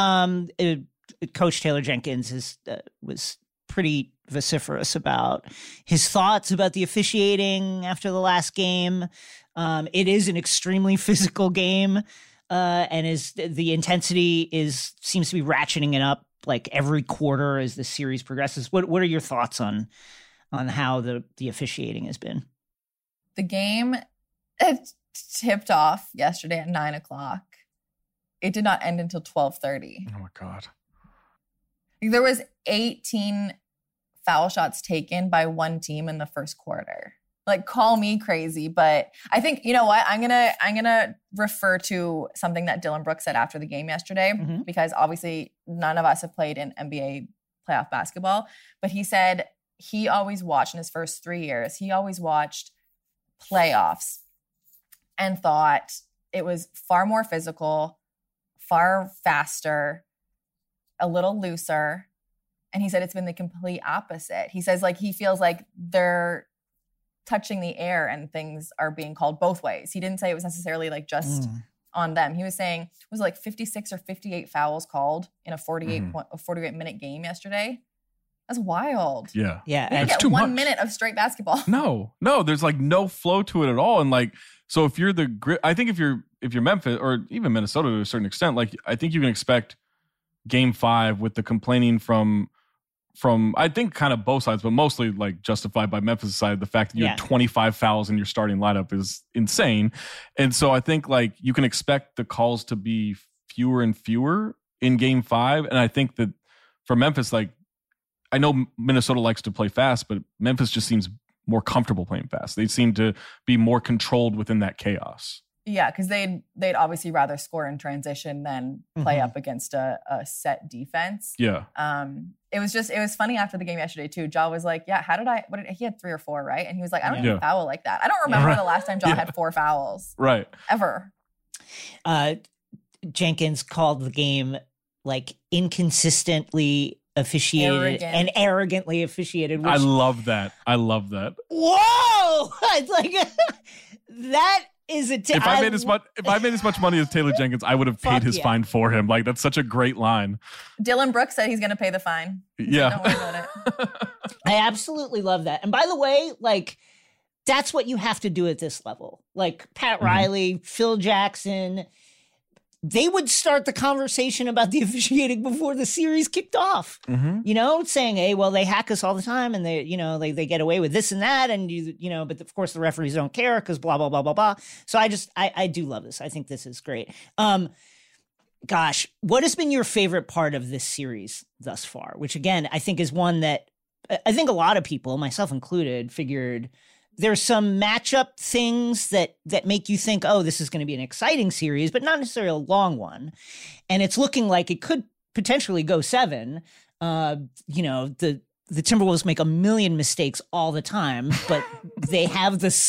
Coach Taylor Jenkins was pretty vociferous about his thoughts about the officiating after the last game. It is an extremely physical game, and the intensity seems to be ratcheting it up like every quarter as the series progresses. What are your thoughts on how the officiating has been? The game tipped off yesterday at 9:00. It did not end until 12:30. Oh my God. There was 18 foul shots taken by one team in the first quarter. Like, call me crazy, but I think, you know what? I'm gonna refer to something that Dylan Brooks said after the game yesterday, because obviously none of us have played in NBA playoff basketball, but he said he always watched in his first 3 years, he always watched playoffs and thought it was far more physical, far faster, a little looser. And he said it's been the complete opposite. He says, like, he feels like they're touching the air and things are being called both ways. He didn't say it was necessarily like just on them. He was saying it was like 56 or 58 fouls called in a 48-minute game yesterday. That's wild. Yeah. Yeah. We get 1 minute of straight basketball. No, there's like no flow to it at all. And like, so if you're I think if you're Memphis or even Minnesota to a certain extent, like I think you can expect Game 5 with the complaining from I think kind of both sides, but mostly like justified by Memphis' side. The fact that you had 25 fouls in your starting lineup is insane. And so I think like you can expect the calls to be fewer and fewer in Game 5. And I think that for Memphis, like I know Minnesota likes to play fast, but Memphis just seems more comfortable playing fast. They seem to be more controlled within that chaos. Yeah, because they'd obviously rather score in transition than play up against a set defense. Yeah. It was funny after the game yesterday too. Ja was like, yeah, he had 3 or 4, right? And he was like, I don't even foul like that. I don't remember the last time Ja had 4 fouls. Right. Ever. Jenkins called the game like inconsistently officiated and arrogantly officiated. I love that. Whoa! Like that is if I made as much money as Taylor Jenkins, I would have paid his fine for him. Like that's such a great line. Dylan Brooks said he's going to pay the fine. Yeah. Don't worry about it. I absolutely love that. And by the way, like that's what you have to do at this level. Like Pat Riley, Phil Jackson, they would start the conversation about the officiating before the series kicked off, saying, hey, well, they hack us all the time and they get away with this and that. And, but of course the referees don't care because blah, blah, blah, blah, blah. So I do love this. I think this is great. Gosh, what has been your favorite part of this series thus far? Which again, I think is one that I think a lot of people, myself included, figured there's some matchup things that make you think, oh, this is going to be an exciting series, but not necessarily a long one. And it's looking like it could potentially go 7. The Timberwolves make a million mistakes all the time, but they have the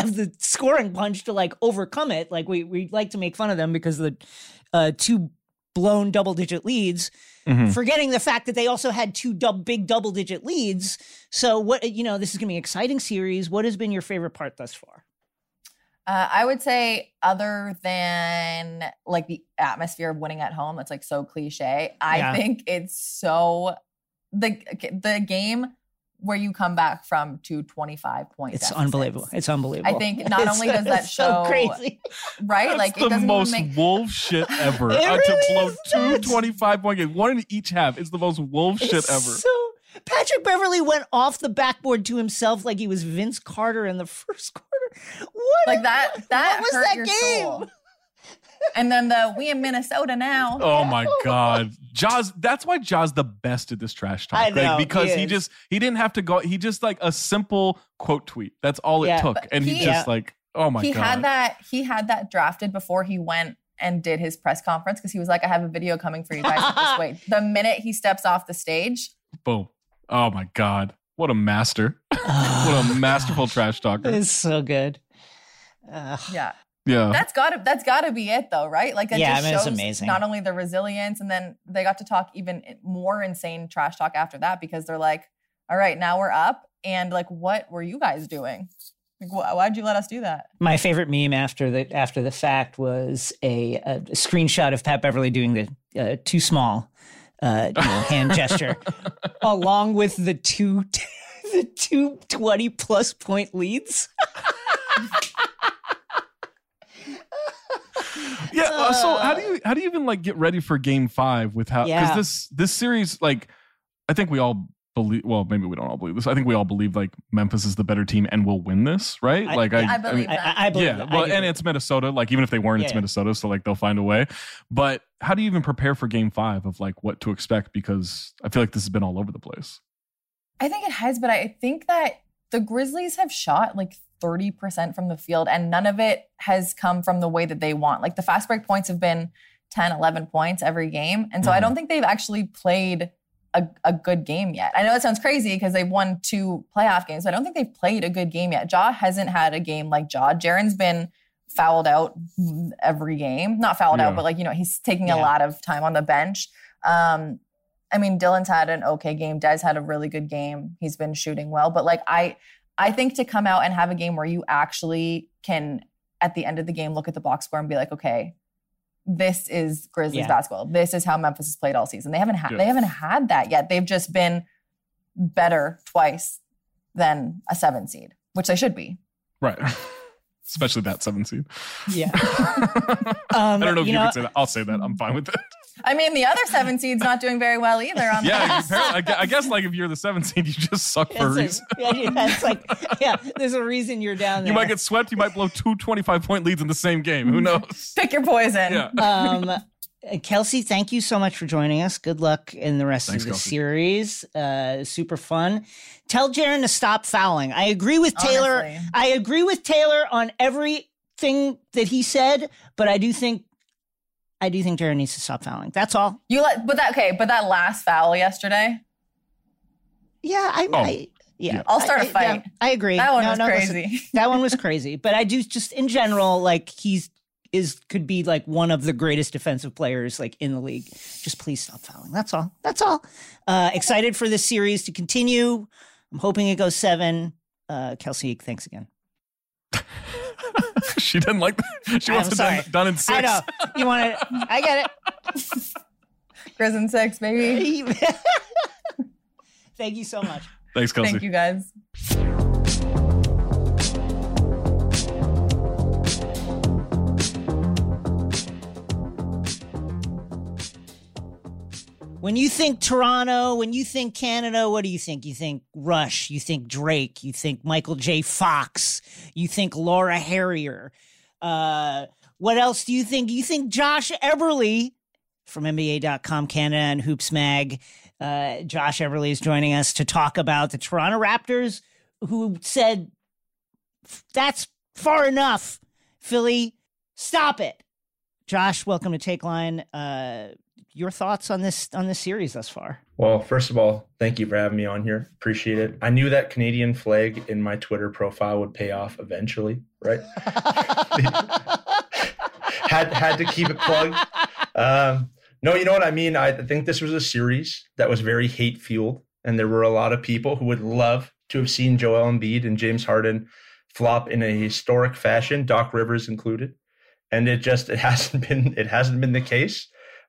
scoring punch to like overcome it. Like we like to make fun of them because the 2 blown double-digit leads, forgetting the fact that they also had two big double-digit leads. So what, this is going to be an exciting series. What has been your favorite part thus far? I would say, other than like the atmosphere of winning at home, that's like so cliche. I think it's so the game where you come back from 225 points. It's unbelievable. It's unbelievable. I think not only does that show so crazy, right? That's like the it doesn't most even make wolf shit ever. It To really blow is two nuts. 25-point games, one in each half, is the most wolf shit ever. So Patrick Beverley went off the backboard to himself like he was Vince Carter in the first quarter. What? like that What was hurt that your game? soul. And then we in Minnesota now. Oh my God. Jaws, that's why Jaws the best at this trash talk. I know, like, because he is. he didn't have to go, he just like a simple quote tweet. That's all it Yeah, took. but And he just like, oh my he God. he had that drafted before he went and did his press conference, because he was like, I have a video coming for you guys. Just wait. The minute he steps off the stage. Boom. Oh my God. What a master. What a masterful trash talker. It's so good. Yeah. Yeah. That's gotta be it though, right? Like that just it's shows amazing. not only the resilience, and then they got to talk even more insane trash talk after that, because they're like, all right, now we're up. And like, what were you guys doing? Like, why'd you let us do that? My favorite meme after the fact was a screenshot of Pat Beverly doing the too small hand gesture, along with the two 20+ point leads. Yeah. So how do you even like get ready for Game 5 with how? Because this series, like, I think we all believe. Well, maybe we don't all believe this. I think we all believe like Memphis is the better team and will win this, right? I believe that. I believe yeah. that. Well, and it's Minnesota. Like, even if they weren't, it's Minnesota. So like they'll find a way. But how do you even prepare for Game 5 of like what to expect? Because I feel like this has been all over the place. I think it has, but I think that the Grizzlies have shot like 30% from the field, and none of it has come from the way that they want. Like the fast break points have been 10, 11 points every game. And so I don't think they've actually played a good game yet. I know that sounds crazy because they've won 2 playoff games, but I don't think they've played a good game yet. Ja hasn't had a game like Ja. Jaren's been fouled out every game. Not fouled out, but like, he's taking a lot of time on the bench. I mean, Dylan's had an okay game. Des had a really good game. He's been shooting well. But like, I think to come out and have a game where you actually can, at the end of the game, look at the box score and be like, okay, this is Grizzlies basketball. This is how Memphis has played all season. They haven't had that yet. They've just been better twice than a 7 seed, which they should be. Right. Especially that 7 seed. Yeah. I don't know if you can say that. I'll say that. I'm fine with it. I mean, the other 7 seed's not doing very well either. On I guess like if you're the 7 seed, you just suck for a reason. It's like, there's a reason you're down there. You might get swept. You might blow 2 25-point leads in the same game. Who knows? Pick your poison. Yeah. Kelsey, thank you so much for joining us. Good luck in the rest of the Kelsey. series. Super fun. Tell Jaren to stop fouling. I agree with Taylor. Honestly. I agree with Taylor on everything that he said, but I do think Jaren needs to stop fouling. That's all. But that last foul yesterday. Yeah, I'll start a fight. I agree. That one was listen, crazy. that one was crazy. But I do just in general, like could be like one of the greatest defensive players like in the league. Just please stop fouling. That's all. Excited for this series to continue. I'm hoping it goes 7. Kelsey, thanks again. She didn't like that. She wants it done in 6. I know. You want it. I get it. Grizz in 6, baby. Thank you so much. Thanks, Kelsey. Thank you, guys. When you think Toronto, when you think Canada, what do you think? You think Rush, you think Drake, you think Michael J. Fox, you think Laura Harrier. What else do you think? You think Josh Eberle from NBA.com Canada and Hoops Mag. Josh Eberle is joining us to talk about the Toronto Raptors, who said, that's far enough, Philly, stop it. Josh, welcome to Take Line. Your thoughts on this series thus far? Well, first of all, thank you for having me on here. Appreciate it. I knew that Canadian flag in my Twitter profile would pay off eventually, right? had to keep it plugged. No, you know what I mean? I think this was a series that was very hate-fueled, and there were a lot of people who would love to have seen Joel Embiid and James Harden flop in a historic fashion, Doc Rivers included. And it hasn't been the case.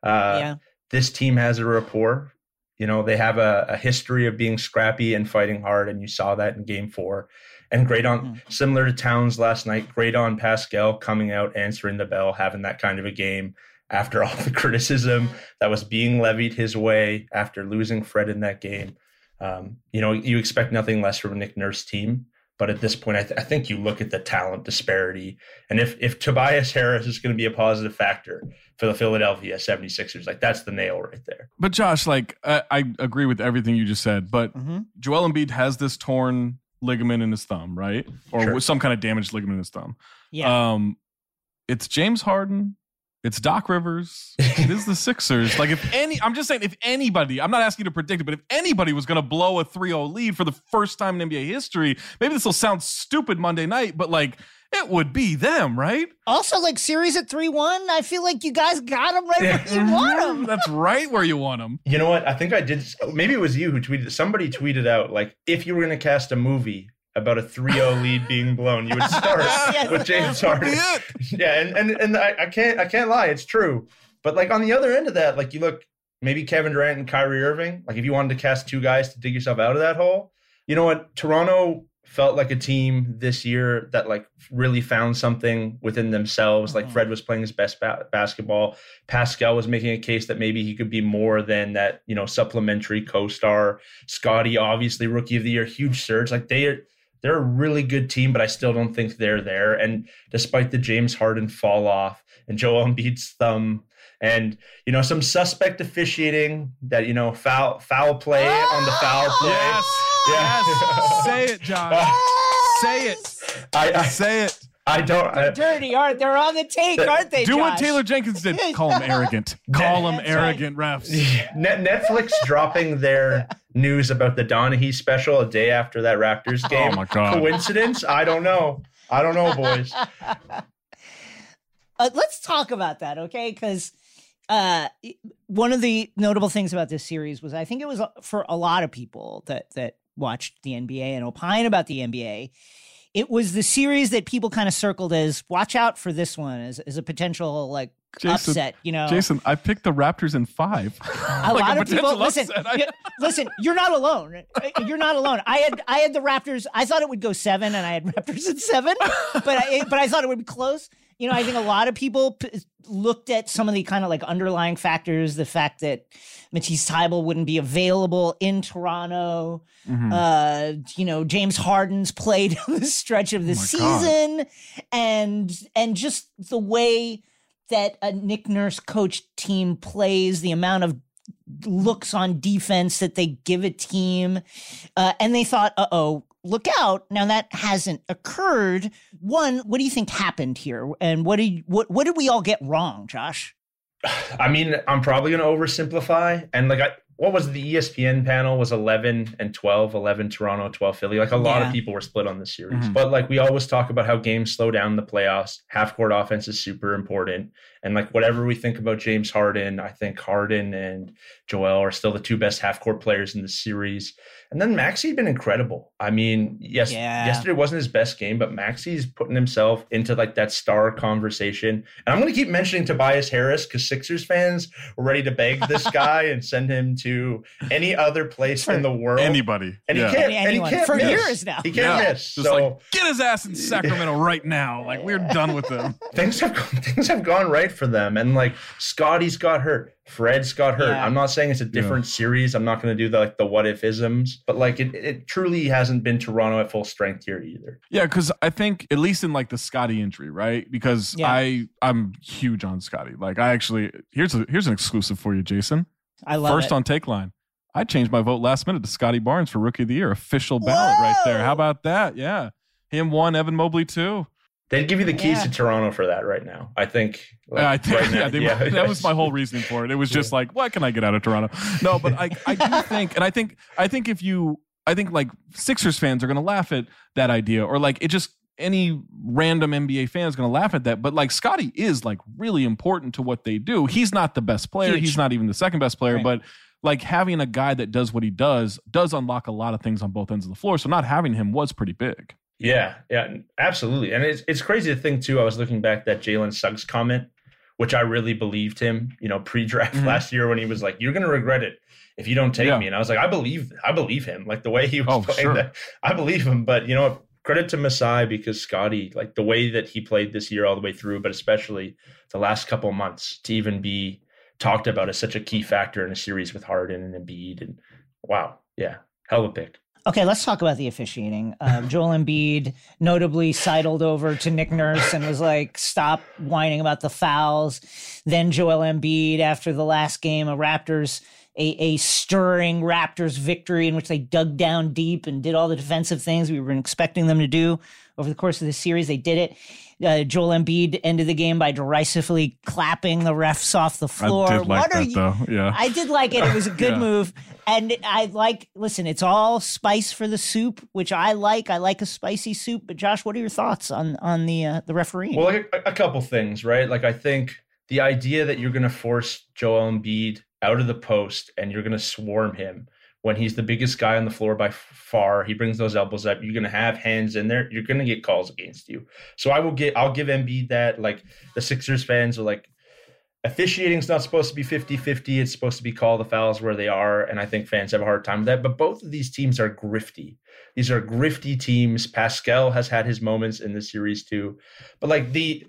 This team has a rapport. You know, they have a history of being scrappy and fighting hard, and you saw that in Game 4. And great on, similar to Towns last night, great on Pascal coming out, answering the bell, having that kind of a game after all the criticism that was being levied his way after losing Fred in that game. You know, you expect nothing less from a Nick Nurse team. But at this point, I think you look at the talent disparity. And if Tobias Harris is going to be a positive factor for the Philadelphia 76ers, like that's the nail right there. But Josh, like I agree with everything you just said, but Joel Embiid has this torn ligament in his thumb, right? Or some kind of damaged ligament in his thumb. Yeah. It's James Harden. It's Doc Rivers. It is the Sixers. Like I'm just saying, if anybody, I'm not asking you to predict it, but if anybody was going to blow a 3-0 lead for the first time in NBA history, maybe this will sound stupid Monday night, but like it would be them, right? Also, like series at 3-1, I feel like you guys got them right where you want them. That's right where you want them. You know what? I think I did. Maybe it was you who tweeted. Somebody tweeted out like, if you were going to cast a movie about a 3-0 lead being blown, you would start with James Harden. Yeah, and I can't lie, it's true. But like on the other end of that, like you look maybe Kevin Durant and Kyrie Irving, like if you wanted to cast two guys to dig yourself out of that hole, you know what? Toronto felt like a team this year that like really found something within themselves. Like Fred was playing his best basketball. Pascal was making a case that maybe he could be more than that, you know, supplementary co-star. Scotty, obviously rookie of the year, huge surge. Like they're a really good team, but I still don't think they're there. And despite the James Harden fall off and Joel Embiid's thumb and, you know, some suspect officiating that, you know, foul play on the foul play. Yes. Say it, John. Say it. Say it. They're dirty, aren't they? They're on the take, aren't they, Do Josh? what Taylor Jenkins did. Call him arrogant. Call him arrogant, refs. Netflix dropping their news about the Donaghy special a day after that Raptors game. Oh, my God. Coincidence? I don't know, boys. Let's talk about that, okay? Because one of the notable things about this series was I think it was for a lot of people that watched the NBA and opine about the NBA, it was the series that people kind of circled as watch out for this one as a potential like upset, you know. Jason, I picked the Raptors in 5. A lot of people listen, you're not alone. You're not alone. I had the Raptors. I thought it would go 7 and I had Raptors at 7, but I thought it would be close. You know, I think a lot of people looked at some of the kind of like underlying factors, the fact that Matisse Thybulle wouldn't be available in Toronto. You know, James Harden's played on the stretch of the season, and just the way that a Nick Nurse coached team plays, the amount of looks on defense that they give a team, and they thought, look out. Now that hasn't occurred. One, what do you think happened here? And what did we all get wrong, Josh? I mean, I'm probably going to oversimplify. And like, what was the ESPN panel was 11 and 12, 11 Toronto, 12 Philly. Like a lot of people were split on this series. But like we always talk about how games slow down in the playoffs. Half court offense is super important. And like whatever we think about James Harden, I think Harden and Joel are still the two best half court players in the series. And then Maxi's been incredible. I mean, yesterday wasn't his best game, but Maxi's putting himself into like that star conversation. And I'm going to keep mentioning Tobias Harris because Sixers fans were ready to beg this guy and send him to any other place in the world. Anybody. And he can't for miss. Years now. He can't miss. Just so like, get his ass in Sacramento right now. Like we're done with him. Things have gone right for them. And like Scotty's got hurt. Fred's got hurt. I'm not saying it's a different series. I'm not going to do the what if isms, but like it truly hasn't been Toronto at full strength here either. Yeah, because I think at least in like the Scotty injury, right? Because I'm huge on Scotty. Like I actually here's an exclusive for you, Jason. I love First it. on Take Line. I changed my vote last minute to Scotty Barnes for Rookie of the Year. Official ballot right there. How about that? Yeah. Him 1, Evan Mobley 2. They'd give you the keys to Toronto for that right now. I think. Like, that was my whole reasoning for it. It was just like, what can I get out of Toronto? No, but I do think, and I think like Sixers fans are going to laugh at that idea, or like it just any random NBA fan is going to laugh at that, but like Scottie is like really important to what they do. He's not the best player. Huge. He's not even the second best player, Right. but like having a guy that does what he does unlock a lot of things on both ends of the floor. So not having him was pretty big. Yeah, absolutely. And it's crazy to think too. I was looking back that Jalen Suggs comment, which I really believed him, pre-draft last year when he was like, "You're going to regret it if you don't take me." And I was like, I believe him. Like the way he was playing, that, I believe him. But credit to Masai, because Scottie, like the way that he played this year all the way through, but especially the last couple of months, to even be talked about as such a key factor in a series with Harden and Embiid. And wow, yeah, hell of a pick. Okay, let's talk about the officiating. Joel Embiid notably sidled over to Nick Nurse and was like, stop whining about the fouls. Then Joel Embiid, after the last game, a stirring Raptors victory in which they dug down deep and did all the defensive things we were expecting them to do over the course of the series. They did it. Joel Embiid ended the game by derisively clapping the refs off the floor. I did like that, though. Yeah. I did like it. It was a good move. And listen, it's all spice for the soup, which I like. I like a spicy soup. But Josh, what are your thoughts on the refereeing? Well, like a couple things, right? Like I think the idea that you're going to force Joel Embiid out of the post and you're going to swarm him when he's the biggest guy on the floor by far, he brings those elbows up, you're going to have hands in there, you're going to get calls against you. So I'll give Embiid that. Like the Sixers fans are like, officiating is not supposed to be 50-50. It's supposed to be call the fouls where they are. And I think fans have a hard time with that. But both of these teams are grifty. These are grifty teams. Pascal has had his moments in this series too. But like the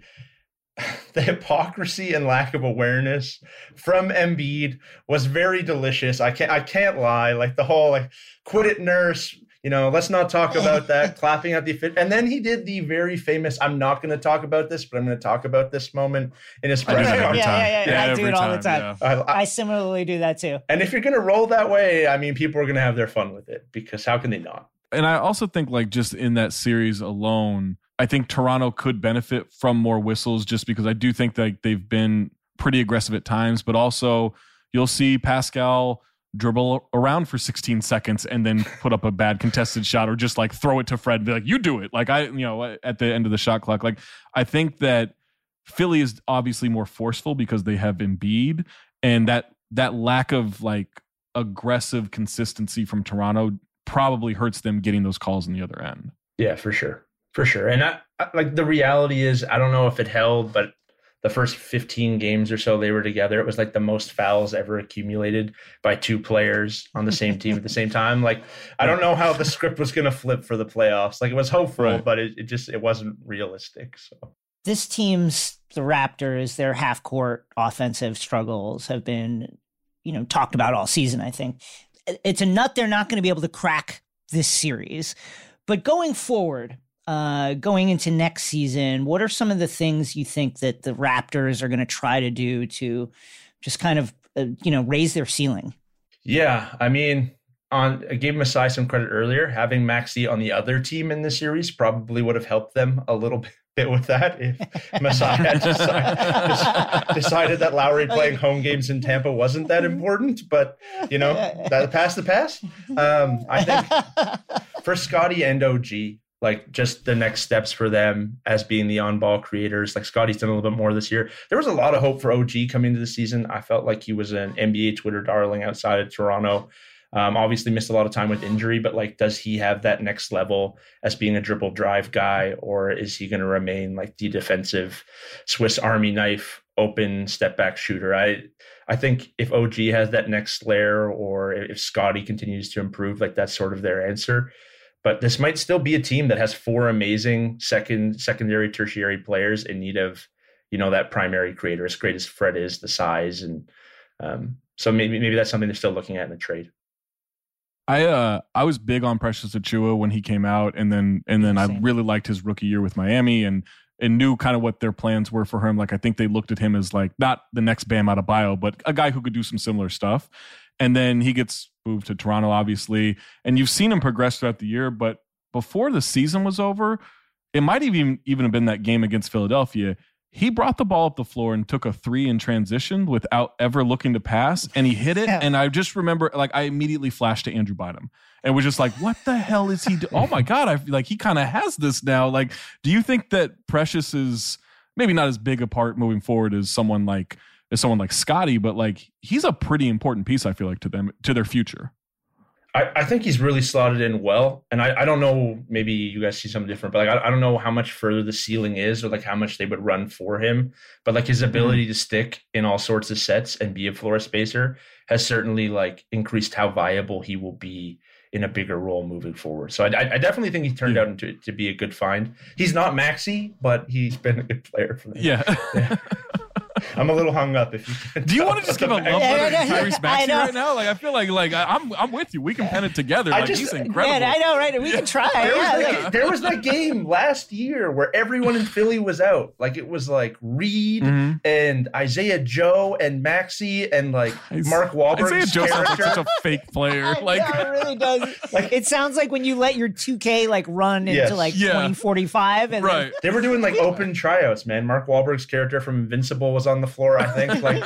hypocrisy and lack of awareness from Embiid was very delicious. I can't lie. Like the whole like quit it, Nurse. Let's not talk about that. Clapping at the fit. And then he did the very famous, I'm not going to talk about this, but I'm going to talk about this moment in his press conference. Yeah, I do it all the time. Yeah. I similarly do that too. And if you're going to roll that way, I mean, people are going to have their fun with it, because how can they not? And I also think like just in that series alone, I think Toronto could benefit from more whistles, just because I do think that they've been pretty aggressive at times, but also you'll see Pascal dribble around for 16 seconds and then put up a bad contested shot, or just like throw it to Fred and be like, you do it. Like at the end of the shot clock, like I think that Philly is obviously more forceful because they have Embiid, and that lack of like aggressive consistency from Toronto probably hurts them getting those calls on the other end. Yeah, for sure. And I like the reality is, I don't know if it held, but the first 15 games or so they were together, it was like the most fouls ever accumulated by two players on the same team at the same time. Like, I don't know how the script was going to flip for the playoffs. Like, it was hopeful, but it wasn't realistic. So this team's, the Raptors, their half court offensive struggles have been, talked about all season. I think it's a nut they're not going to be able to crack this series, but going forward, going into next season, what are some of the things you think that the Raptors are going to try to do to just kind of, raise their ceiling? Yeah, I mean, I gave Masai some credit earlier. Having Maxey on the other team in the series probably would have helped them a little bit with that. If Masai had decided that Lowry playing home games in Tampa wasn't that important, but that passed the pass. I think for Scottie and OG, like just the next steps for them as being the on-ball creators. Like Scottie's done a little bit more this year. There was a lot of hope for OG coming into the season. I felt like he was an NBA Twitter darling outside of Toronto. Obviously missed a lot of time with injury, but like, does he have that next level as being a dribble drive guy, or is he going to remain like the defensive Swiss Army knife, open step back shooter? I think if OG has that next layer, or if Scottie continues to improve, like that's sort of their answer. But this might still be a team that has four amazing secondary, tertiary players in need of, that primary creator, as great as Fred is, the size. And so maybe that's something they're still looking at in the trade. I was big on Precious Achiuwa when he came out, and then I really liked his rookie year with Miami, and knew kind of what their plans were for him. Like, I think they looked at him as like not the next Bam Adebayo, but a guy who could do some similar stuff. And then he gets moved to Toronto, obviously, and you've seen him progress throughout the year. But before the season was over, it might even have been that game against Philadelphia. he brought the ball up the floor and took a 3 in transition without ever looking to pass, and he hit it. And I just remember, like, I immediately flashed to Andrew Bynum and was just like, what the hell is he doing? Oh my God, I feel like he kind of has this now. Like, do you think that Precious is maybe not as big a part moving forward as someone like Scotty, but like he's a pretty important piece, I feel like, to them, to their future? I think he's really slotted in well. And I don't know, maybe you guys see something different, but like, I don't know how much further the ceiling is or like how much they would run for him. But like his ability to stick in all sorts of sets and be a floor spacer has certainly like increased how viable he will be in a bigger role moving forward. So I definitely think he turned out to be a good find. He's not Maxey, but he's been a good player for them. Yeah. I'm a little hung up. If you can. Do you want to just give a love letter to Tyrese Maxey right now? Like, I feel like I'm with you. We can pen it together. Like, he's incredible. Man, I know, right? We can try. There was that game last year where everyone in Philly was out. Like, it was like Reed and Isaiah Joe and Maxey and like Mark Wahlberg. Isaiah Joe sounds like such a fake player. Like, it really does. Like, it sounds like when you let your 2K like run into like 2045. And right. They were doing like open tryouts, man. Mark Wahlberg's character from Invincible was on the floor, I think. Like,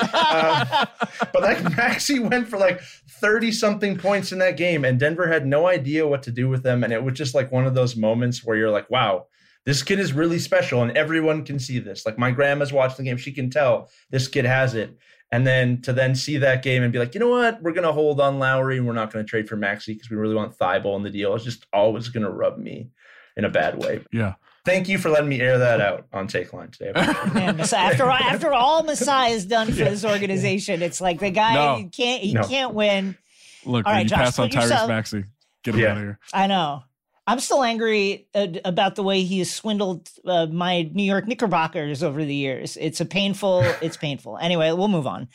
but like Maxey went for like 30-something points in that game, and Denver had no idea what to do with them. And it was just like one of those moments where you're like, wow, this kid is really special, and everyone can see this. Like, my grandma's watched the game; she can tell this kid has it. And then to see that game and be like, you know what, we're gonna hold on Lowry, and we're not gonna trade for Maxey because we really want Thibault in the deal. It's just always gonna rub me in a bad way. Yeah. Thank you for letting me air that out on Take Line today. Man, after all Masai has done for this organization, it's like the guy can't win. Look, all right, you Josh, pass on Tyrese Maxey. Get him out of here. I know. I'm still angry about the way he has swindled my New York Knickerbockers over the years. It's painful. Anyway, we'll move on.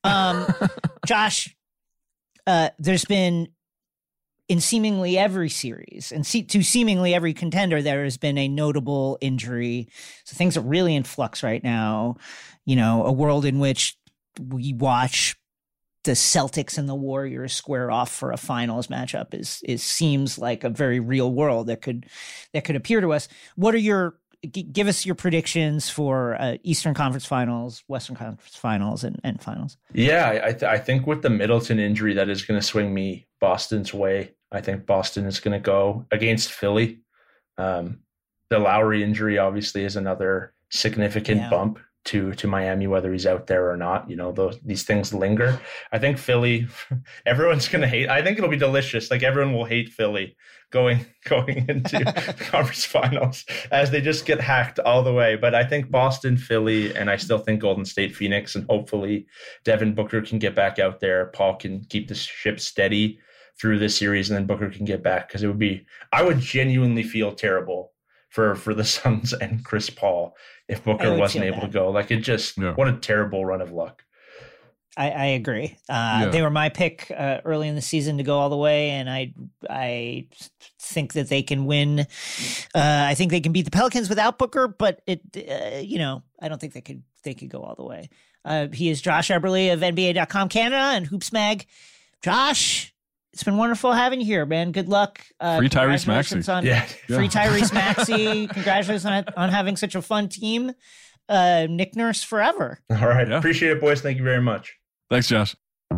Josh, there's been, in seemingly every series and to seemingly every contender, there has been a notable injury. So things are really in flux right now. You know, a world in which we watch the Celtics and the Warriors square off for a finals matchup is seems like a very real world that could appear to us. What are give us your predictions for Eastern Conference Finals, Western Conference Finals, and Finals? Yeah, I think with the Middleton injury, that is going to swing me Boston's way. I think Boston is going to go against Philly. The Lowry injury obviously is another significant bump to Miami, whether he's out there or not. You know, these things linger. I think Philly, everyone's going to hate. I think it'll be delicious. Like, everyone will hate Philly going into conference finals as they just get hacked all the way. But I think Boston, Philly, and I still think Golden State, Phoenix, and hopefully Devin Booker can get back out there. Paul can keep the ship steady through this series, and then Booker can get back, because I would genuinely feel terrible for the Suns and Chris Paul if Booker wasn't able to go. Like, it just, what a terrible run of luck. I agree. They were my pick early in the season to go all the way, and I think that they can win. I think they can beat the Pelicans without Booker, but I don't think they could go all the way. He is Josh Eberly of NBA.com Canada and Hoops Mag. Josh, it's been wonderful having you here, man. Good luck. Free Tyrese Maxey. Free Tyrese Maxey. Congratulations on having such a fun team. Nick Nurse forever. All right. Yeah. Appreciate it, boys. Thank you very much. Thanks, Josh.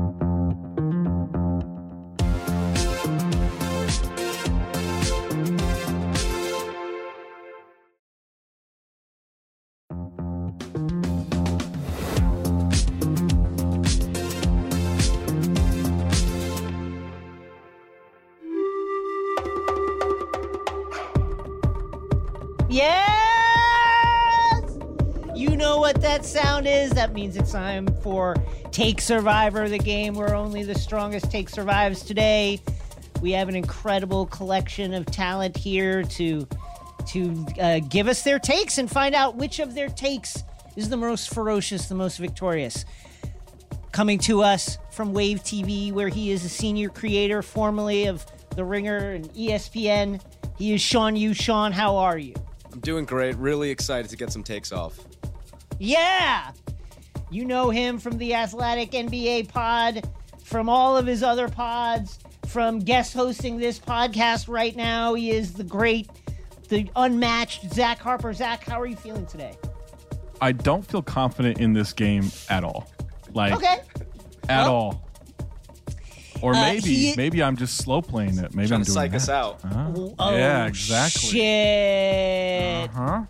Yes! You know what that sound is? That means it's time for Take Survivor, the game where only the strongest take survives. Today, we have an incredible collection of talent here to give us their takes and find out which of their takes is the most ferocious, the most victorious. Coming to us from Wave TV, where he is a senior creator, formerly of The Ringer and ESPN, he is Sean Yu. Sean, how are you? I'm doing great. Really excited to get some takes off. Yeah! You know him from the Athletic NBA pod, from all of his other pods, from guest hosting this podcast right now. He is the unmatched Zach Harper. Zach, how are you feeling today? I don't feel confident in this game at all. At all. Or maybe I'm just slow playing it. Maybe I'm doing psych that. us out. Yeah, exactly. Shit.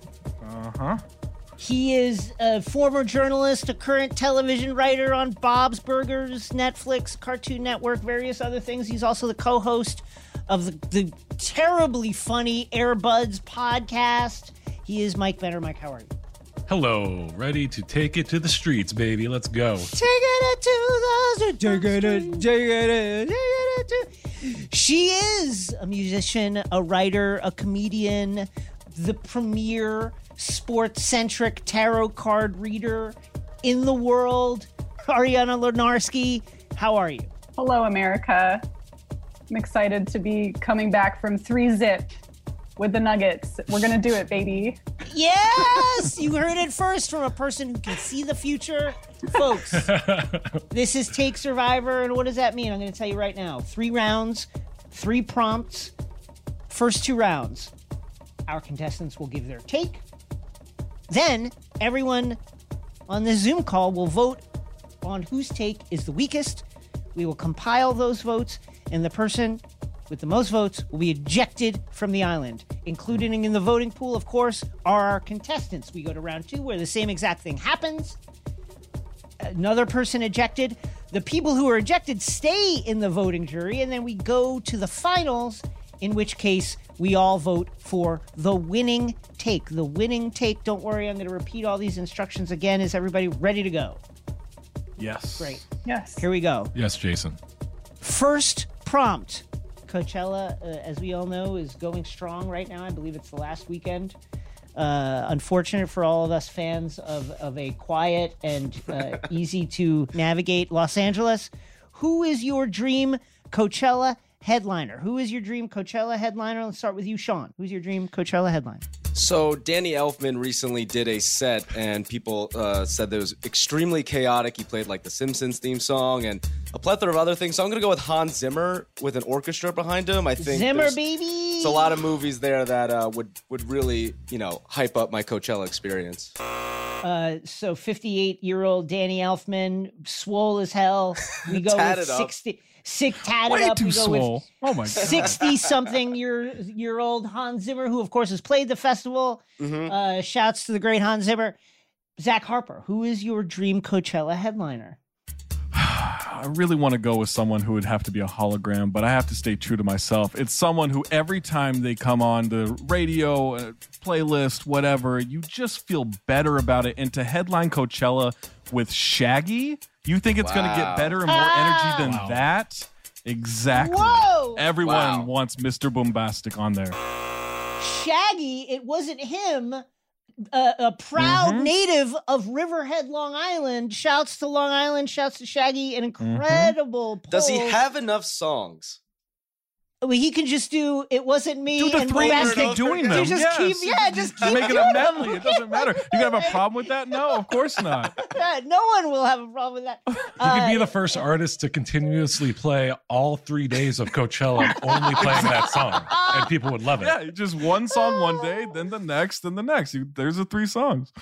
He is a former journalist, a current television writer on Bob's Burgers, Netflix, Cartoon Network, various other things. He's also the co-host of the terribly funny Air Buds podcast. He is Mike Benner. Mike, how are you? Hello, ready to take it to the streets, baby. Let's go. She is a musician, a writer, a comedian, the premier sports-centric tarot card reader in the world. Ariana Lenarski, how are you? Hello, America. I'm excited to be coming back from 3-zip with the Nuggets. We're going to do it, baby. Yes! You heard it first from a person who can see the future. Folks, this is Take Survivor, and what does that mean? I'm going to tell you right now. 3 rounds, 3 prompts. First 2 rounds, our contestants will give their take. Then, everyone on this Zoom call will vote on whose take is the weakest. We will compile those votes, and the person with the most votes will be ejected from the island. Included in the voting pool, of course, are our contestants. We go to round 2 where the same exact thing happens. Another person ejected. The people who are ejected stay in the voting jury, and then we go to the finals, in which case we all vote for the winning take. The winning take, don't worry, I'm going to repeat all these instructions again. Is everybody ready to go? Yes. Great. Yes. Here we go. Yes, Jason. First prompt. Coachella, as we all know, is going strong right now. I believe it's the last weekend. Unfortunate for all of us fans of a quiet and easy to navigate Los Angeles. Who is your dream Coachella headliner? Who is your dream Coachella headliner? Let's start with you, Sean. Who's your dream Coachella headliner? So Danny Elfman recently did a set, and people said that it was extremely chaotic. He played like the Simpsons theme song and a plethora of other things. So I'm going to go with Hans Zimmer with an orchestra behind him. I think Zimmer, baby. There's a lot of movies there that would really, hype up my Coachella experience. So 58-year-old Danny Elfman, swole as hell. We go with 60. Tatted Way up. too We go swole. with Oh my god. 60-something-year-old Hans Zimmer, who of course has played the festival. Shouts to the great Hans Zimmer. Zach Harper, who is your dream Coachella headliner? I really want to go with someone who would have to be a hologram, but I have to stay true to myself. It's someone who every time they come on the radio, playlist, whatever, you just feel better about it. And to headline Coachella with Shaggy, you think it's going to get better and more energy than that? Exactly. Whoa! Everyone wants Mr. Boombastic on there. Shaggy, it wasn't him. A proud native of Riverhead, Long Island. Shouts to Long Island. Shouts to Shaggy. An incredible poll. Does he have enough songs? Well, he can just do "It Wasn't Me" Do the and three Boombastic. keep doing them. Just keep Make it doing a them. medley. It doesn't matter. You have a problem with that? No, of course not. No one will have a problem with that. You could be the first artist to continuously play all 3 days of Coachella only playing that song, and people would love it. Yeah, just one song one day, then the next, then the next. There's the 3 songs.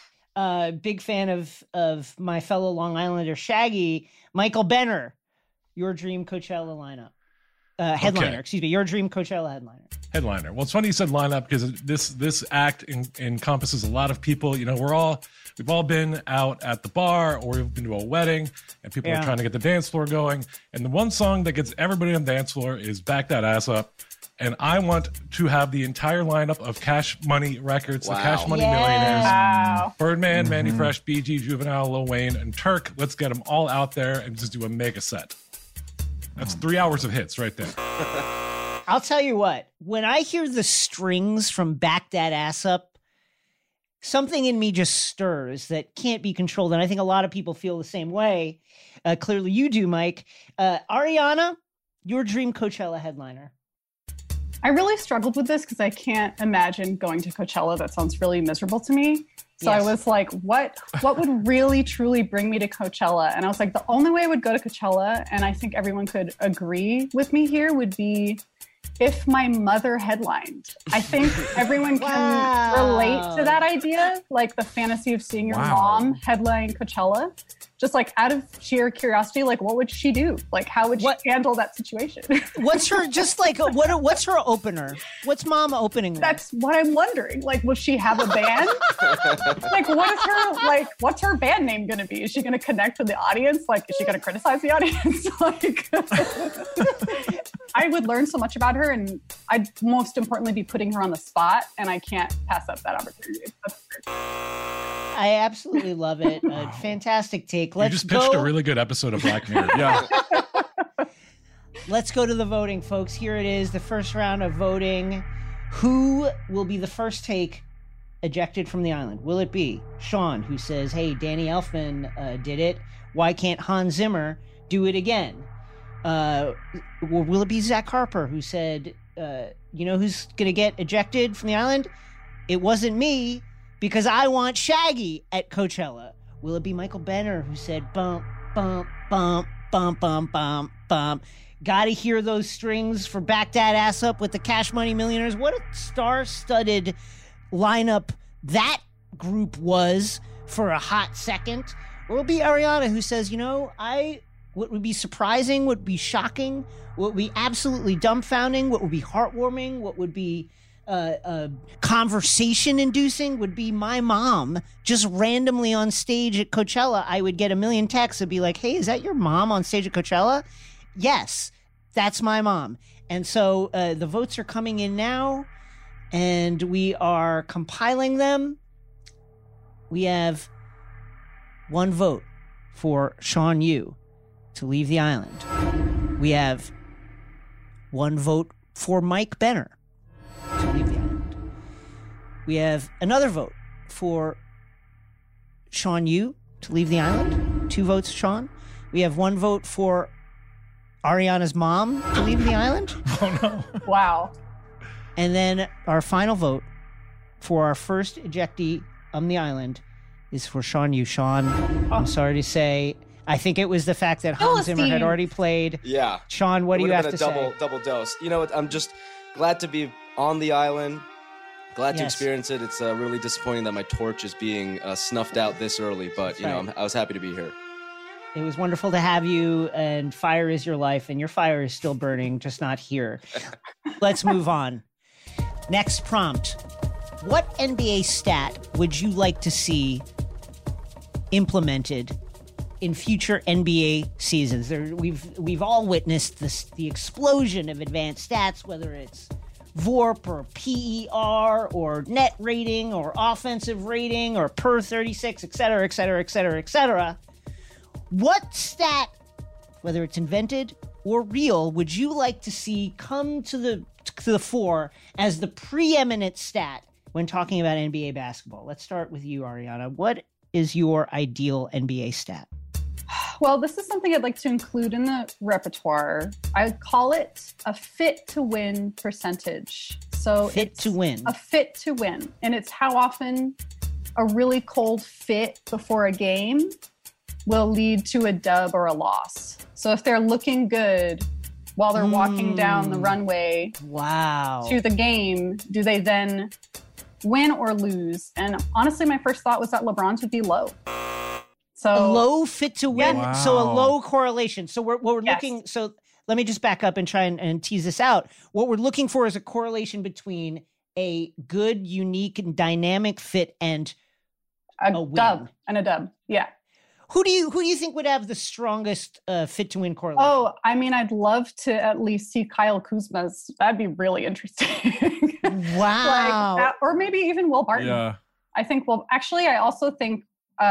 Big fan of my fellow Long Islander Shaggy. Michael Benner, your dream Coachella lineup. Headliner, excuse me, your dream Coachella headliner. Well, it's funny you said lineup because this act encompasses a lot of people. We've all been out at the bar or we've been to a wedding and people are trying to get the dance floor going. And the one song that gets everybody on the dance floor is Back That Ass Up. And I want to have the entire lineup of Cash Money Records, the Cash Money Millionaires, Birdman, Mandy Fresh, BG, Juvenile, Lil Wayne, and Turk. Let's get them all out there and just do a mega set. That's 3 hours of hits right there. I'll tell you what, when I hear the strings from Back That Ass Up, something in me just stirs that can't be controlled. And I think a lot of people feel the same way. Clearly you do, Mike. Ariana, your dream Coachella headliner. I really struggled with this because I can't imagine going to Coachella. That sounds really miserable to me. So I was like, what would really, truly bring me to Coachella? And I was like, the only way I would go to Coachella, and I think everyone could agree with me here, would be if my mother headlined. I think everyone can relate to that idea, like the fantasy of seeing your mom headline Coachella. Just like out of sheer curiosity, like what would she do? Like how would she handle that situation? What's her what's her opener? What's mom opening with? That's what I'm wondering. Like, will she have a band? Like, what's her band name going to be? Is she going to connect with the audience? Like, is she going to criticize the audience? Like, I would learn so much about her, and I'd most importantly be putting her on the spot, and I can't pass up that opportunity. I absolutely love it. Fantastic take. You just pitched a really good episode of Black Mirror. Yeah. Let's go to the voting, folks. Here it is, the first round of voting. Who will be the first take ejected from the island? Will it be Sean, who says, hey, Danny Elfman did it. Why can't Hans Zimmer do it again? Or will it be Zach Harper, who said, who's going to get ejected from the island? It wasn't me, because I want Shaggy at Coachella. Will it be Michael Benner, who said, bump, bump, bump, bump, bump, bump, bump. Gotta hear those strings for Back That Ass Up with the Cash Money Millionaires. What a star-studded lineup that group was for a hot second. Or will it be Ariana, who says, what would be surprising, what would be shocking, what would be absolutely dumbfounding, what would be heartwarming, what would be conversation-inducing would be my mom just randomly on stage at Coachella. I would get a million texts and be like, hey, is that your mom on stage at Coachella? Yes, that's my mom. And so the votes are coming in now, and we are compiling them. We have one vote for Sean Yu to leave the island. We have one vote for Mike Benner to leave the island. We have another vote for Sean Yu to leave the island. 2 votes, Sean. We have 1 vote for Ariana's mom to leave the island. Oh, no. Wow. And then our final vote for our first ejectee on the island is for Sean Yu. Sean, I'm sorry to say, I think it was the fact that Hans Zimmer had already played. Yeah. Sean, what do you have to say? Double dose. You know what? I'm just glad to be on the island. Glad to experience it. It's really disappointing that my torch is being snuffed out this early, but I was happy to be here. It was wonderful to have you, and fire is your life, and your fire is still burning, just not here. Let's move on. Next prompt. What NBA stat would you like to see implemented in future NBA seasons? We've all witnessed the explosion of advanced stats, whether it's VORP or PER or net rating or offensive rating or per 36, et cetera, et cetera, et cetera, et cetera. What stat, whether it's invented or real, would you like to see come to the fore as the preeminent stat when talking about NBA basketball? Let's start with you, Ariana. What is your ideal NBA stat? Well, this is something I'd like to include in the repertoire. I call it a fit to win percentage. So fit to win. A fit to win. And it's how often a really cold fit before a game will lead to a dub or a loss. So if they're looking good while they're walking down the runway to the game, do they then win or lose? And honestly, my first thought was that LeBron's would be low. So a low fit to win. Wow. So a low correlation. So we're looking. So let me just back up and try and tease this out. What we're looking for is a correlation between a good, unique, and dynamic fit and a dub and a dub. Yeah. Who do you think would have the strongest fit to win correlation? Oh, I mean, I'd love to at least see Kyle Kuzma's. That'd be really interesting. Wow. Like that, or maybe even Will Barton. Yeah. I think. Well, actually, I also think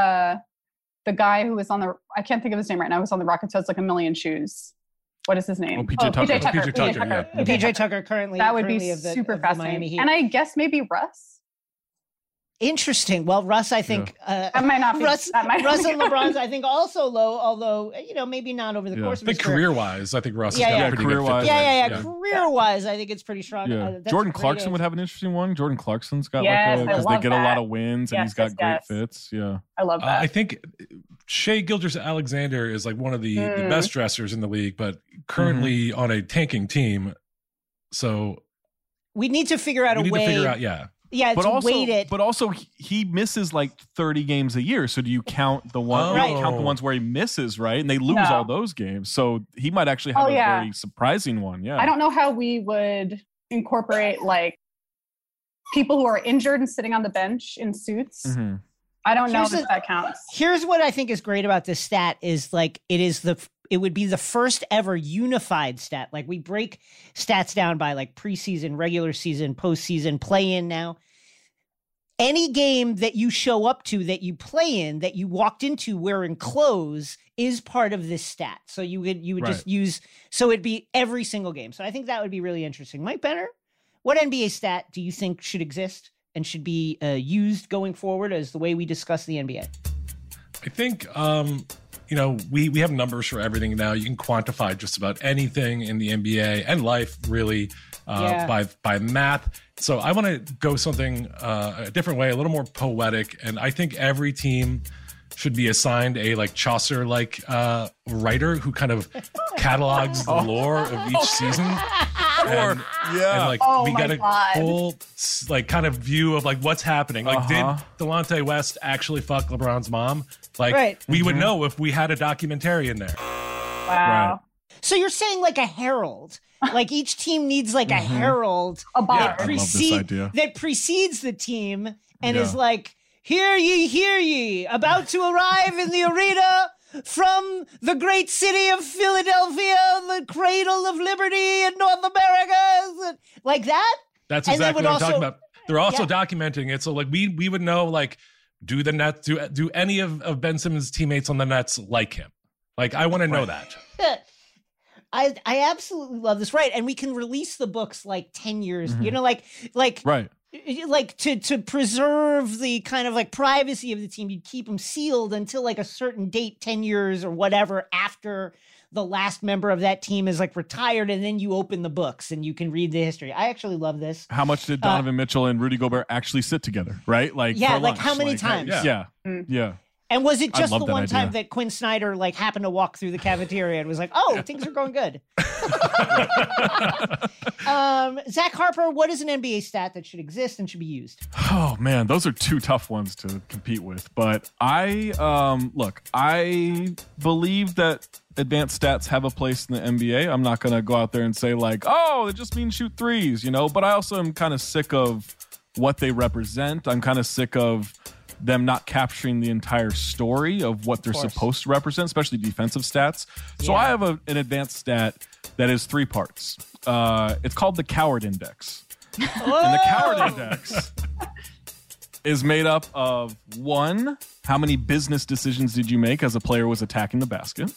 the guy who was I can't think of his name right now, was on the Rockets, has like a million shoes. What is his name? Oh, PJ Tucker. PJ Tucker, yeah. PJ Tucker currently. That would be Miami super fascinating. Heat. And I guess maybe Russ. Interesting. Well, Russ, I think that might not be. Russ and LeBron's, I think, also low. Although maybe not over the course of his career. Career-wise, I think Russ is career-wise. Career-wise, I think it's pretty strong. Yeah. Jordan Clarkson would have an interesting one. Jordan Clarkson's got because they get a lot of wins and he's got great fits. Yeah, I love that. I think Shai Gilgeous-Alexander is like one of the best dressers in the league, but currently on a tanking team. So we need to figure out a way. Yeah, but to also, weight it. But also, he misses like 30 games a year. So do you count the one? You don't count the ones where he misses, right? And they lose all those games. So he might actually have a very surprising one. Yeah. I don't know how we would incorporate like people who are injured and sitting on the bench in suits. Mm-hmm. I don't know if that counts. Here's what I think is great about this stat is like it would be the first ever unified stat. Like we break stats down by like preseason, regular season, postseason, play-in now. Any game that you show up to, that you play in, that you walked into wearing clothes is part of this stat. So you would just use, so it'd be every single game. So I think that would be really interesting. Mike Benner, what NBA stat do you think should exist and should be used going forward as the way we discuss the NBA? I think, we have numbers for everything now. You can quantify just about anything in the NBA and life, really, by math. So I want to go something a different way, a little more poetic. And I think every team should be assigned a like Chaucer writer who kind of catalogs the lore of each season. And like we got a full like kind of view of like what's happening. Like did Delonte West actually fuck LeBron's mom? Like we would know if we had a documentary in there. Wow. Right. So you're saying like a herald. Like each team needs like a herald that precedes the team and is like, hear ye, about to arrive in the arena from the great city of Philadelphia, the cradle of liberty in North America. Like that? That's exactly what I'm talking about. They're also documenting it. So like we would know like, do the Nets, do any of Ben Simmons' teammates on the Nets like him? Like I want to know that. I absolutely love this. Right. And we can release the books like 10 years, right. Like to preserve the kind of like privacy of the team, you'd keep them sealed until like a certain date, 10 years or whatever, after the last member of that team is like retired, and then you open the books and you can read the history. I actually love this. How much did Donovan Mitchell and Rudy Gobert actually sit together? Right? Like like lunch. How many times? Yeah. And was it just the one time that Quinn Snyder like happened to walk through the cafeteria and was like, "Oh, things are going good"? Zach Harper, what is an NBA stat that should exist and should be used? Oh man, those are two tough ones to compete with. But I believe that advanced stats have a place in the NBA. I'm not going to go out there and say like, "Oh, it just means shoot threes," But I also am kind of sick of what they represent. I'm kind of sick of them not capturing the entire story of what they're supposed to represent, especially defensive stats. So I have an advanced stat that is 3 parts. It's called the Coward Index. And the Coward Index is made up of 1, how many business decisions did you make as a player was attacking the basket?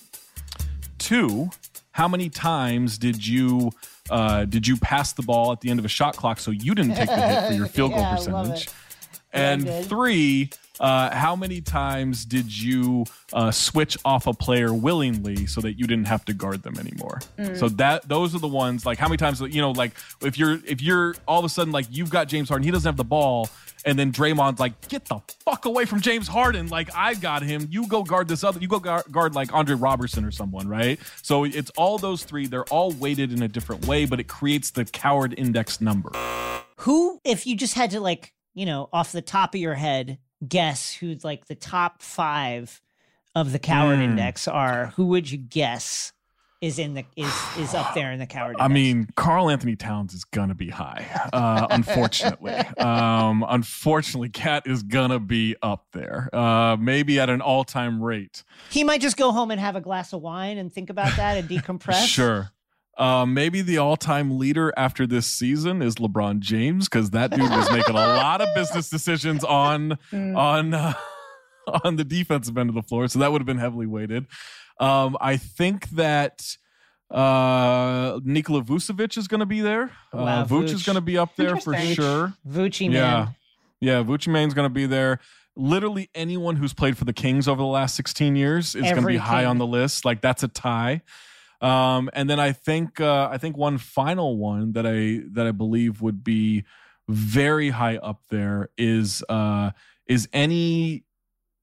2, how many times did you pass the ball at the end of a shot clock so you didn't take the hit for your field goal percentage? And 3, how many times did you switch off a player willingly so that you didn't have to guard them anymore? So those are the ones, like how many times, like if you're all of a sudden like you've got James Harden, he doesn't have the ball, and then Draymond's like, get the fuck away from James Harden. Like I got him. You go guard this other, you go guard like Andre Robertson or someone, right? So it's all those 3. They're all weighted in a different way, but it creates the Coward Index number. Who, if you just had to like, off the top of your head, guess who like the top 5 of the Coward Index are? Who would you guess is up there in the Coward Index? I mean, Karl Anthony Towns is gonna be high, unfortunately. Unfortunately, Cat is gonna be up there, maybe at an all-time rate. He might just go home and have a glass of wine and think about that and decompress. Sure. Maybe the all-time leader after this season is LeBron James, because that dude was making a lot of business decisions on the defensive end of the floor, so that would have been heavily weighted. I think that Nikola Vucevic is going to be there. Wow, Vooch is going to be up there for sure. Voochie man. Yeah, Voochie man's going to be there. Literally anyone who's played for the Kings over the last 16 years is going to be high on the list. Like that's a tie. And then I think one final one that I believe would be very high up there is any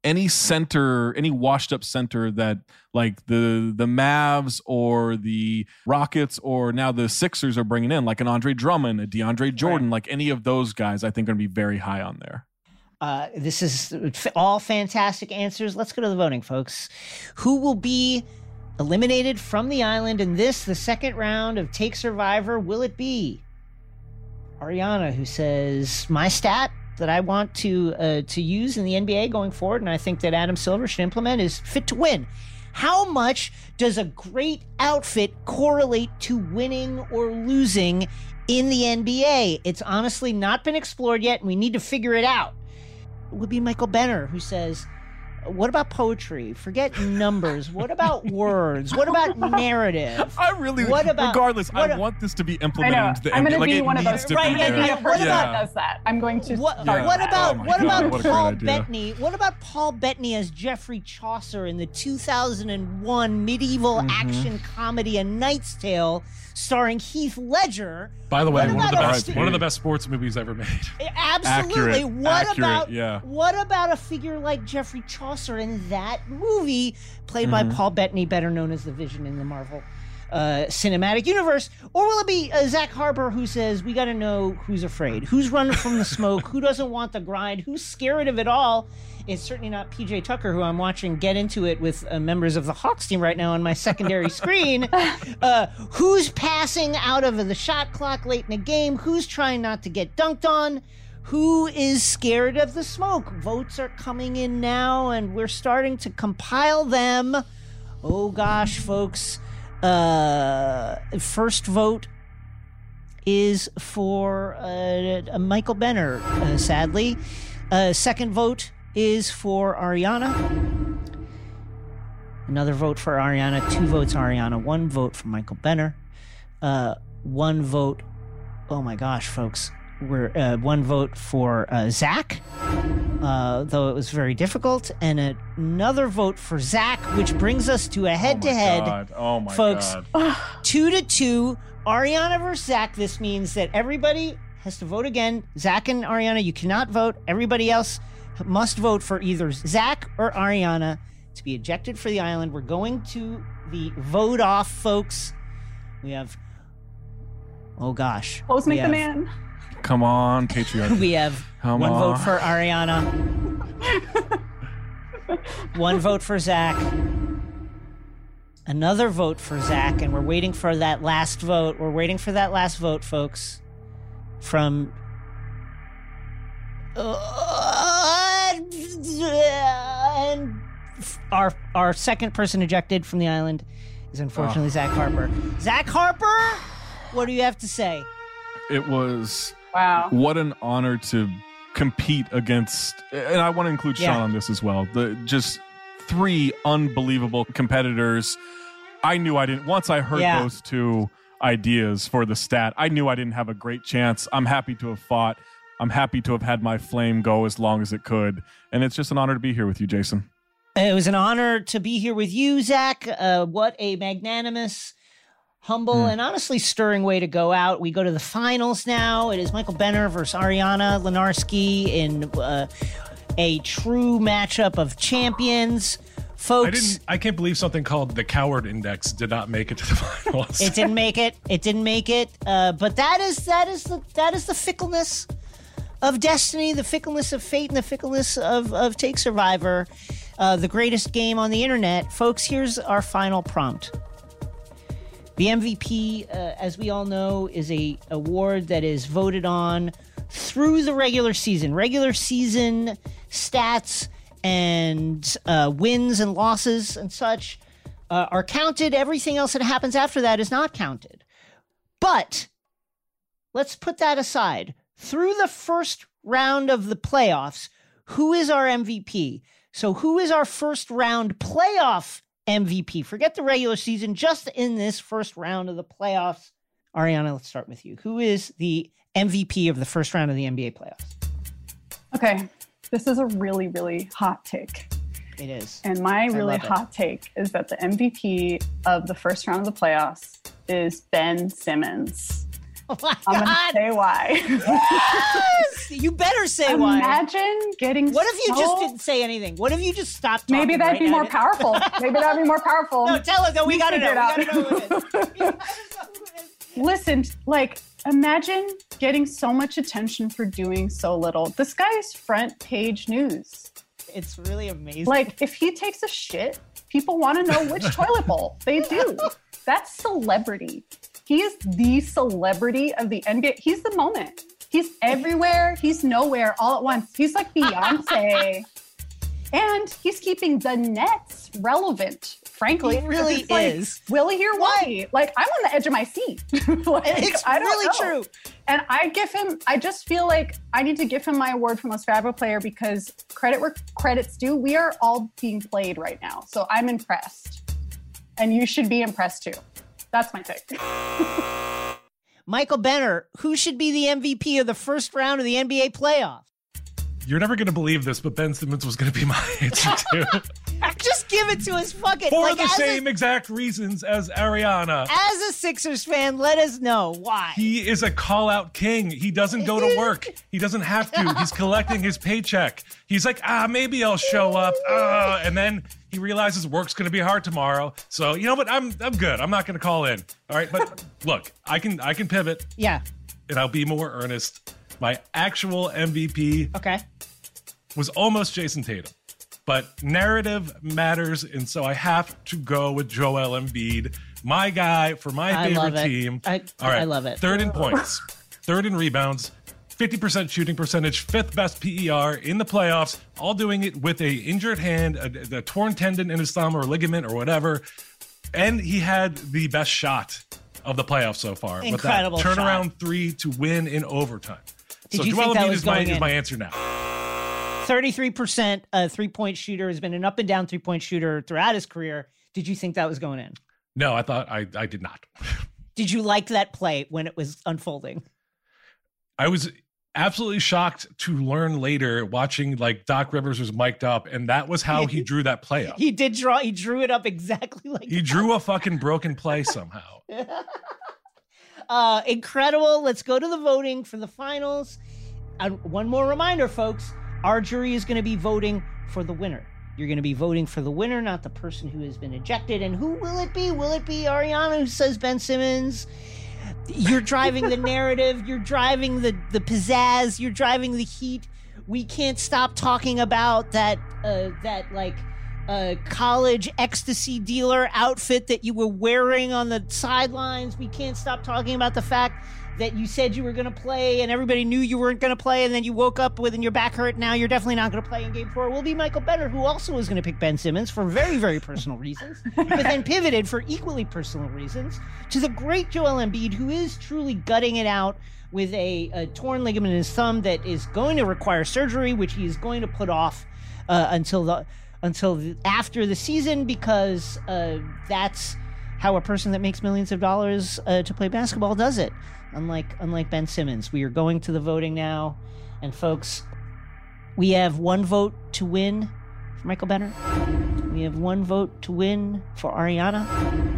any center, any washed up center that like the Mavs or the Rockets or now the Sixers are bringing in, like an Andre Drummond, a DeAndre Jordan, like any of those guys, I think are going to be very high on there. This is all fantastic answers. Let's go to the voting, folks. Who will be eliminated from the island in this, the second round of Take Survivor? Will it be Ariana, who says, my stat that I want to use in the NBA going forward, and I think that Adam Silver should implement, is fit to win. How much does a great outfit correlate to winning or losing in the NBA? It's honestly not been explored yet, and we need to figure it out. It would be Michael Benner, who says, what about poetry? Forget numbers. What about words? What about narrative? I really, regardless, I want this to be implemented into the NBA. I'm going to be like, one of those. Right, What about does that? I'm going to. What about Paul Bettany? What about Paul Bettany as Geoffrey Chaucer in the 2001 medieval action comedy A Knight's Tale, starring Heath Ledger? By the way, one of the best sports movies ever made. Absolutely. Accurate, What about a figure like Geoffrey Chaucer in that movie, played by Paul Bettany, better known as the Vision in the Marvel cinematic universe? Or will it be Zach Harper, who says, we got to know who's afraid, who's running from the smoke, who doesn't want the grind, who's scared of it all? It's certainly not PJ Tucker, who I'm watching get into it with members of the Hawks team right now on my secondary screen. Who's passing out of the shot clock late in the game? Who's trying not to get dunked on? Who is scared of the smoke? Votes are coming in now, and we're starting to compile them. Oh, gosh, folks. First vote is for Michael Benner, sadly. Second vote is for Ariana. Another vote for Ariana. 2 votes Ariana. 1 vote for Michael Benner. 1 vote. Oh my gosh, folks. We're 1 vote for Zach, though it was very difficult, and another vote for Zach, which brings us to a head-to-head. Oh my folks, God. 2-2. Ariana versus Zach. This means that everybody has to vote again. Zach and Ariana, you cannot vote. Everybody else must vote for either Zach or Ariana to be ejected for the island. We're going to the vote off, folks. We have, oh gosh. Close make the man. Come on, patriarchy. We have one vote for Ariana. 1 vote for Zach. Another vote for Zach, and we're waiting for that last vote. We're waiting for that last vote, folks, from and our second person ejected from the island is unfortunately Zach Harper. Zach Harper, what do you have to say? It was what an honor to compete against, and I want to include Sean on this as well. Just 3 unbelievable competitors. I knew I didn't. Once I heard those 2 ideas for the stat, I knew I didn't have a great chance. I'm happy to have fought. I'm happy to have had my flame go as long as it could. And it's just an honor to be here with you, Jason. It was an honor to be here with you, Zach. What a magnanimous, humble, and honestly stirring way to go out. We go to the finals now. It is Michael Benner versus Ariana Lenarski in a true matchup of champions. Folks, I can't believe something called the Coward Index did not make it to the finals. It didn't make it. But that is the fickleness of destiny, the fickleness of fate, and the fickleness of Take Survivor, the greatest game on the internet. Folks, here's our final prompt. The MVP, as we all know, is a award that is voted on through the regular season. Regular season stats and wins and losses and such are counted. Everything else that happens after that is not counted. But let's put that aside. Through the first round of the playoffs, who is our MVP? So who is our first round playoff MVP? Forget the regular season, just in this first round of the playoffs. Ariana, let's start with you. Who is the MVP of the first round of the NBA playoffs? Okay, this is a really, really hot take. It is. And my really hot take is that the MVP of the first round of the playoffs is Ben Simmons. Oh my I'm God. gonna say why. Yes! You better say why. Imagine getting. What if you just didn't say anything? What if you just stopped talking? Maybe that'd be more powerful. Maybe that'd be more powerful. No, tell us. No, we gotta know. figure We it gotta know out. who it is. Listen, like, imagine getting so much attention for doing so little. This guy's front page news. It's really amazing. Like, if he takes a shit, people want to know which toilet bowl. They do. That's celebrity. He is the celebrity of the NBA. He's the moment. He's everywhere. He's nowhere all at once. He's like Beyonce. And he's keeping the Nets relevant, frankly. He really It's like, is. Willie here, why? Like, I'm on the edge of my seat. Like, It's I don't really know. true. And I just feel like I need to give him my award for most valuable player because credit where credit's due. We are all being played right now. So I'm impressed. And you should be impressed too. That's my take. Michael Benner, who should be the MVP of the first round of the NBA playoffs? You're never going to believe this, but Ben Simmons was going to be my answer too. Just give it to us. Fuck it. For the same exact reasons as Ariana. As a Sixers fan, let us know why. He is a call-out king. He doesn't go to work. He doesn't have to. He's collecting his paycheck. He's like, maybe I'll show up. And then he realizes work's going to be hard tomorrow. So, you know what? I'm good. I'm not going to call in. All right. But look, I can pivot. Yeah. And I'll be more earnest. My actual MVP was almost Jason Tatum. But narrative matters, and so I have to go with Joel Embiid, my guy for my favorite team. All right, I love it. Third in points, third in rebounds, 50% shooting percentage, fifth best PER in the playoffs, all doing it with a injured hand, a torn tendon in his thumb or ligament or whatever. And he had the best shot of the playoffs so far. Incredible with that turnaround shot. 3 to win in overtime. Did So you Joel think that Embiid was is my answer now. 33% three-point shooter, has been an up and down three-point shooter throughout his career. Did you think that was going in? No, I thought I did not. Did you like that play when it was unfolding? I was absolutely shocked to learn later watching like Doc Rivers was mic'd up, and that was how he drew that play up. He drew it up exactly like he drew a fucking broken play somehow. Incredible. Let's go to the voting for the finals. And one more reminder, folks. Our jury is going to be voting for the winner. You're going to be voting for the winner, not the person who has been ejected. And who will it be? Will it be Ariana, who says Ben Simmons? You're driving the narrative. You're driving the pizzazz. You're driving the heat. We can't stop talking about that college ecstasy dealer outfit that you were wearing on the sidelines. We can't stop talking about the fact that you said you were going to play and everybody knew you weren't going to play, and then you woke up with and your back hurt. Now you're definitely not going to play in Game 4. Will be Michael Benner, who also was going to pick Ben Simmons for very, very personal reasons, but then pivoted for equally personal reasons to the great Joel Embiid, who is truly gutting it out with a torn ligament in his thumb that is going to require surgery, which he is going to put off until after the season, because that's how a person that makes millions of dollars to play basketball does it. Unlike Ben Simmons. We are going to the voting now. And folks, we have one vote to win for Michael Benner. We have one vote to win for Ariana.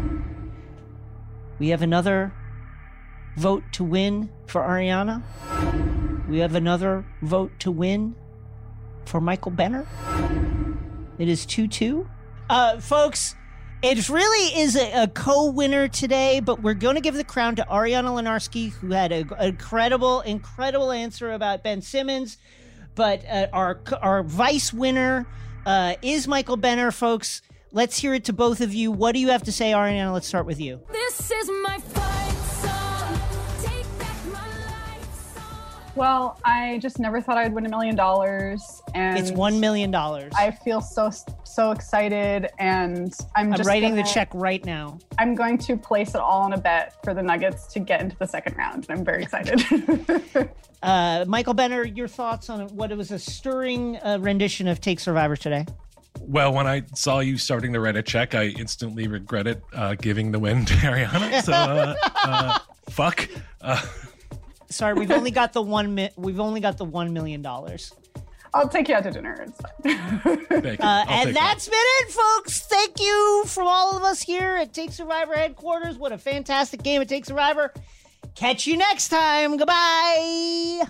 We have another vote to win for Ariana. We have another vote to win for Michael Benner. It is 2-2. Folks, it really is a co-winner today, but we're going to give the crown to Ariana Lenarski, who had an incredible answer about Ben Simmons. But our vice winner is Michael Benner, folks. Let's hear it to both of you. What do you have to say, Ariana? Let's start with you. This is my fight song. Take back my life song. Well, I just never thought I'd win $1 million. And it's $1 million. I feel so excited, and I'm writing the check right now. I'm going to place it all on a bet for the Nuggets to get into the second round. I'm very excited. Michael Benner, your thoughts on what it was a stirring rendition of Take Survivor today? Well, when I saw you starting the Reddit check, I instantly regretted giving the win to Ariana. So, fuck. Sorry, we've only got the $1 million. I'll take you out to dinner. It's fine. And that's been it, folks. Thank you from all of us here at Take Survivor headquarters. What a fantastic game at Take Survivor. Catch you next time. Goodbye.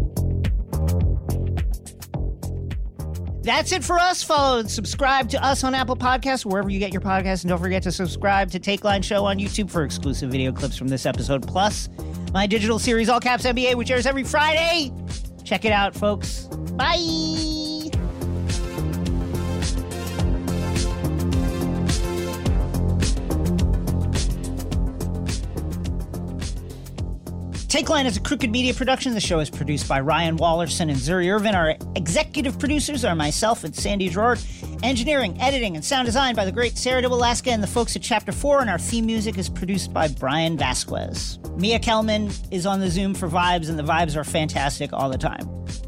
That's it for us. Follow and subscribe to us on Apple Podcasts, wherever you get your podcasts. And don't forget to subscribe to Take Line Show on YouTube for exclusive video clips from this episode. Plus, my digital series, All Caps NBA, which airs every Friday. Check it out, folks. Bye. Take Line is a Crooked Media production. The show is produced by Ryan Wallerson and Zuri Irvin. Our executive producers are myself and Sandy Gerard. Engineering, editing, and sound design by the great Sarah de Alaska and the folks at Chapter 4. And our theme music is produced by Brian Vasquez. Mia Kelman is on the Zoom for vibes, and the vibes are fantastic all the time.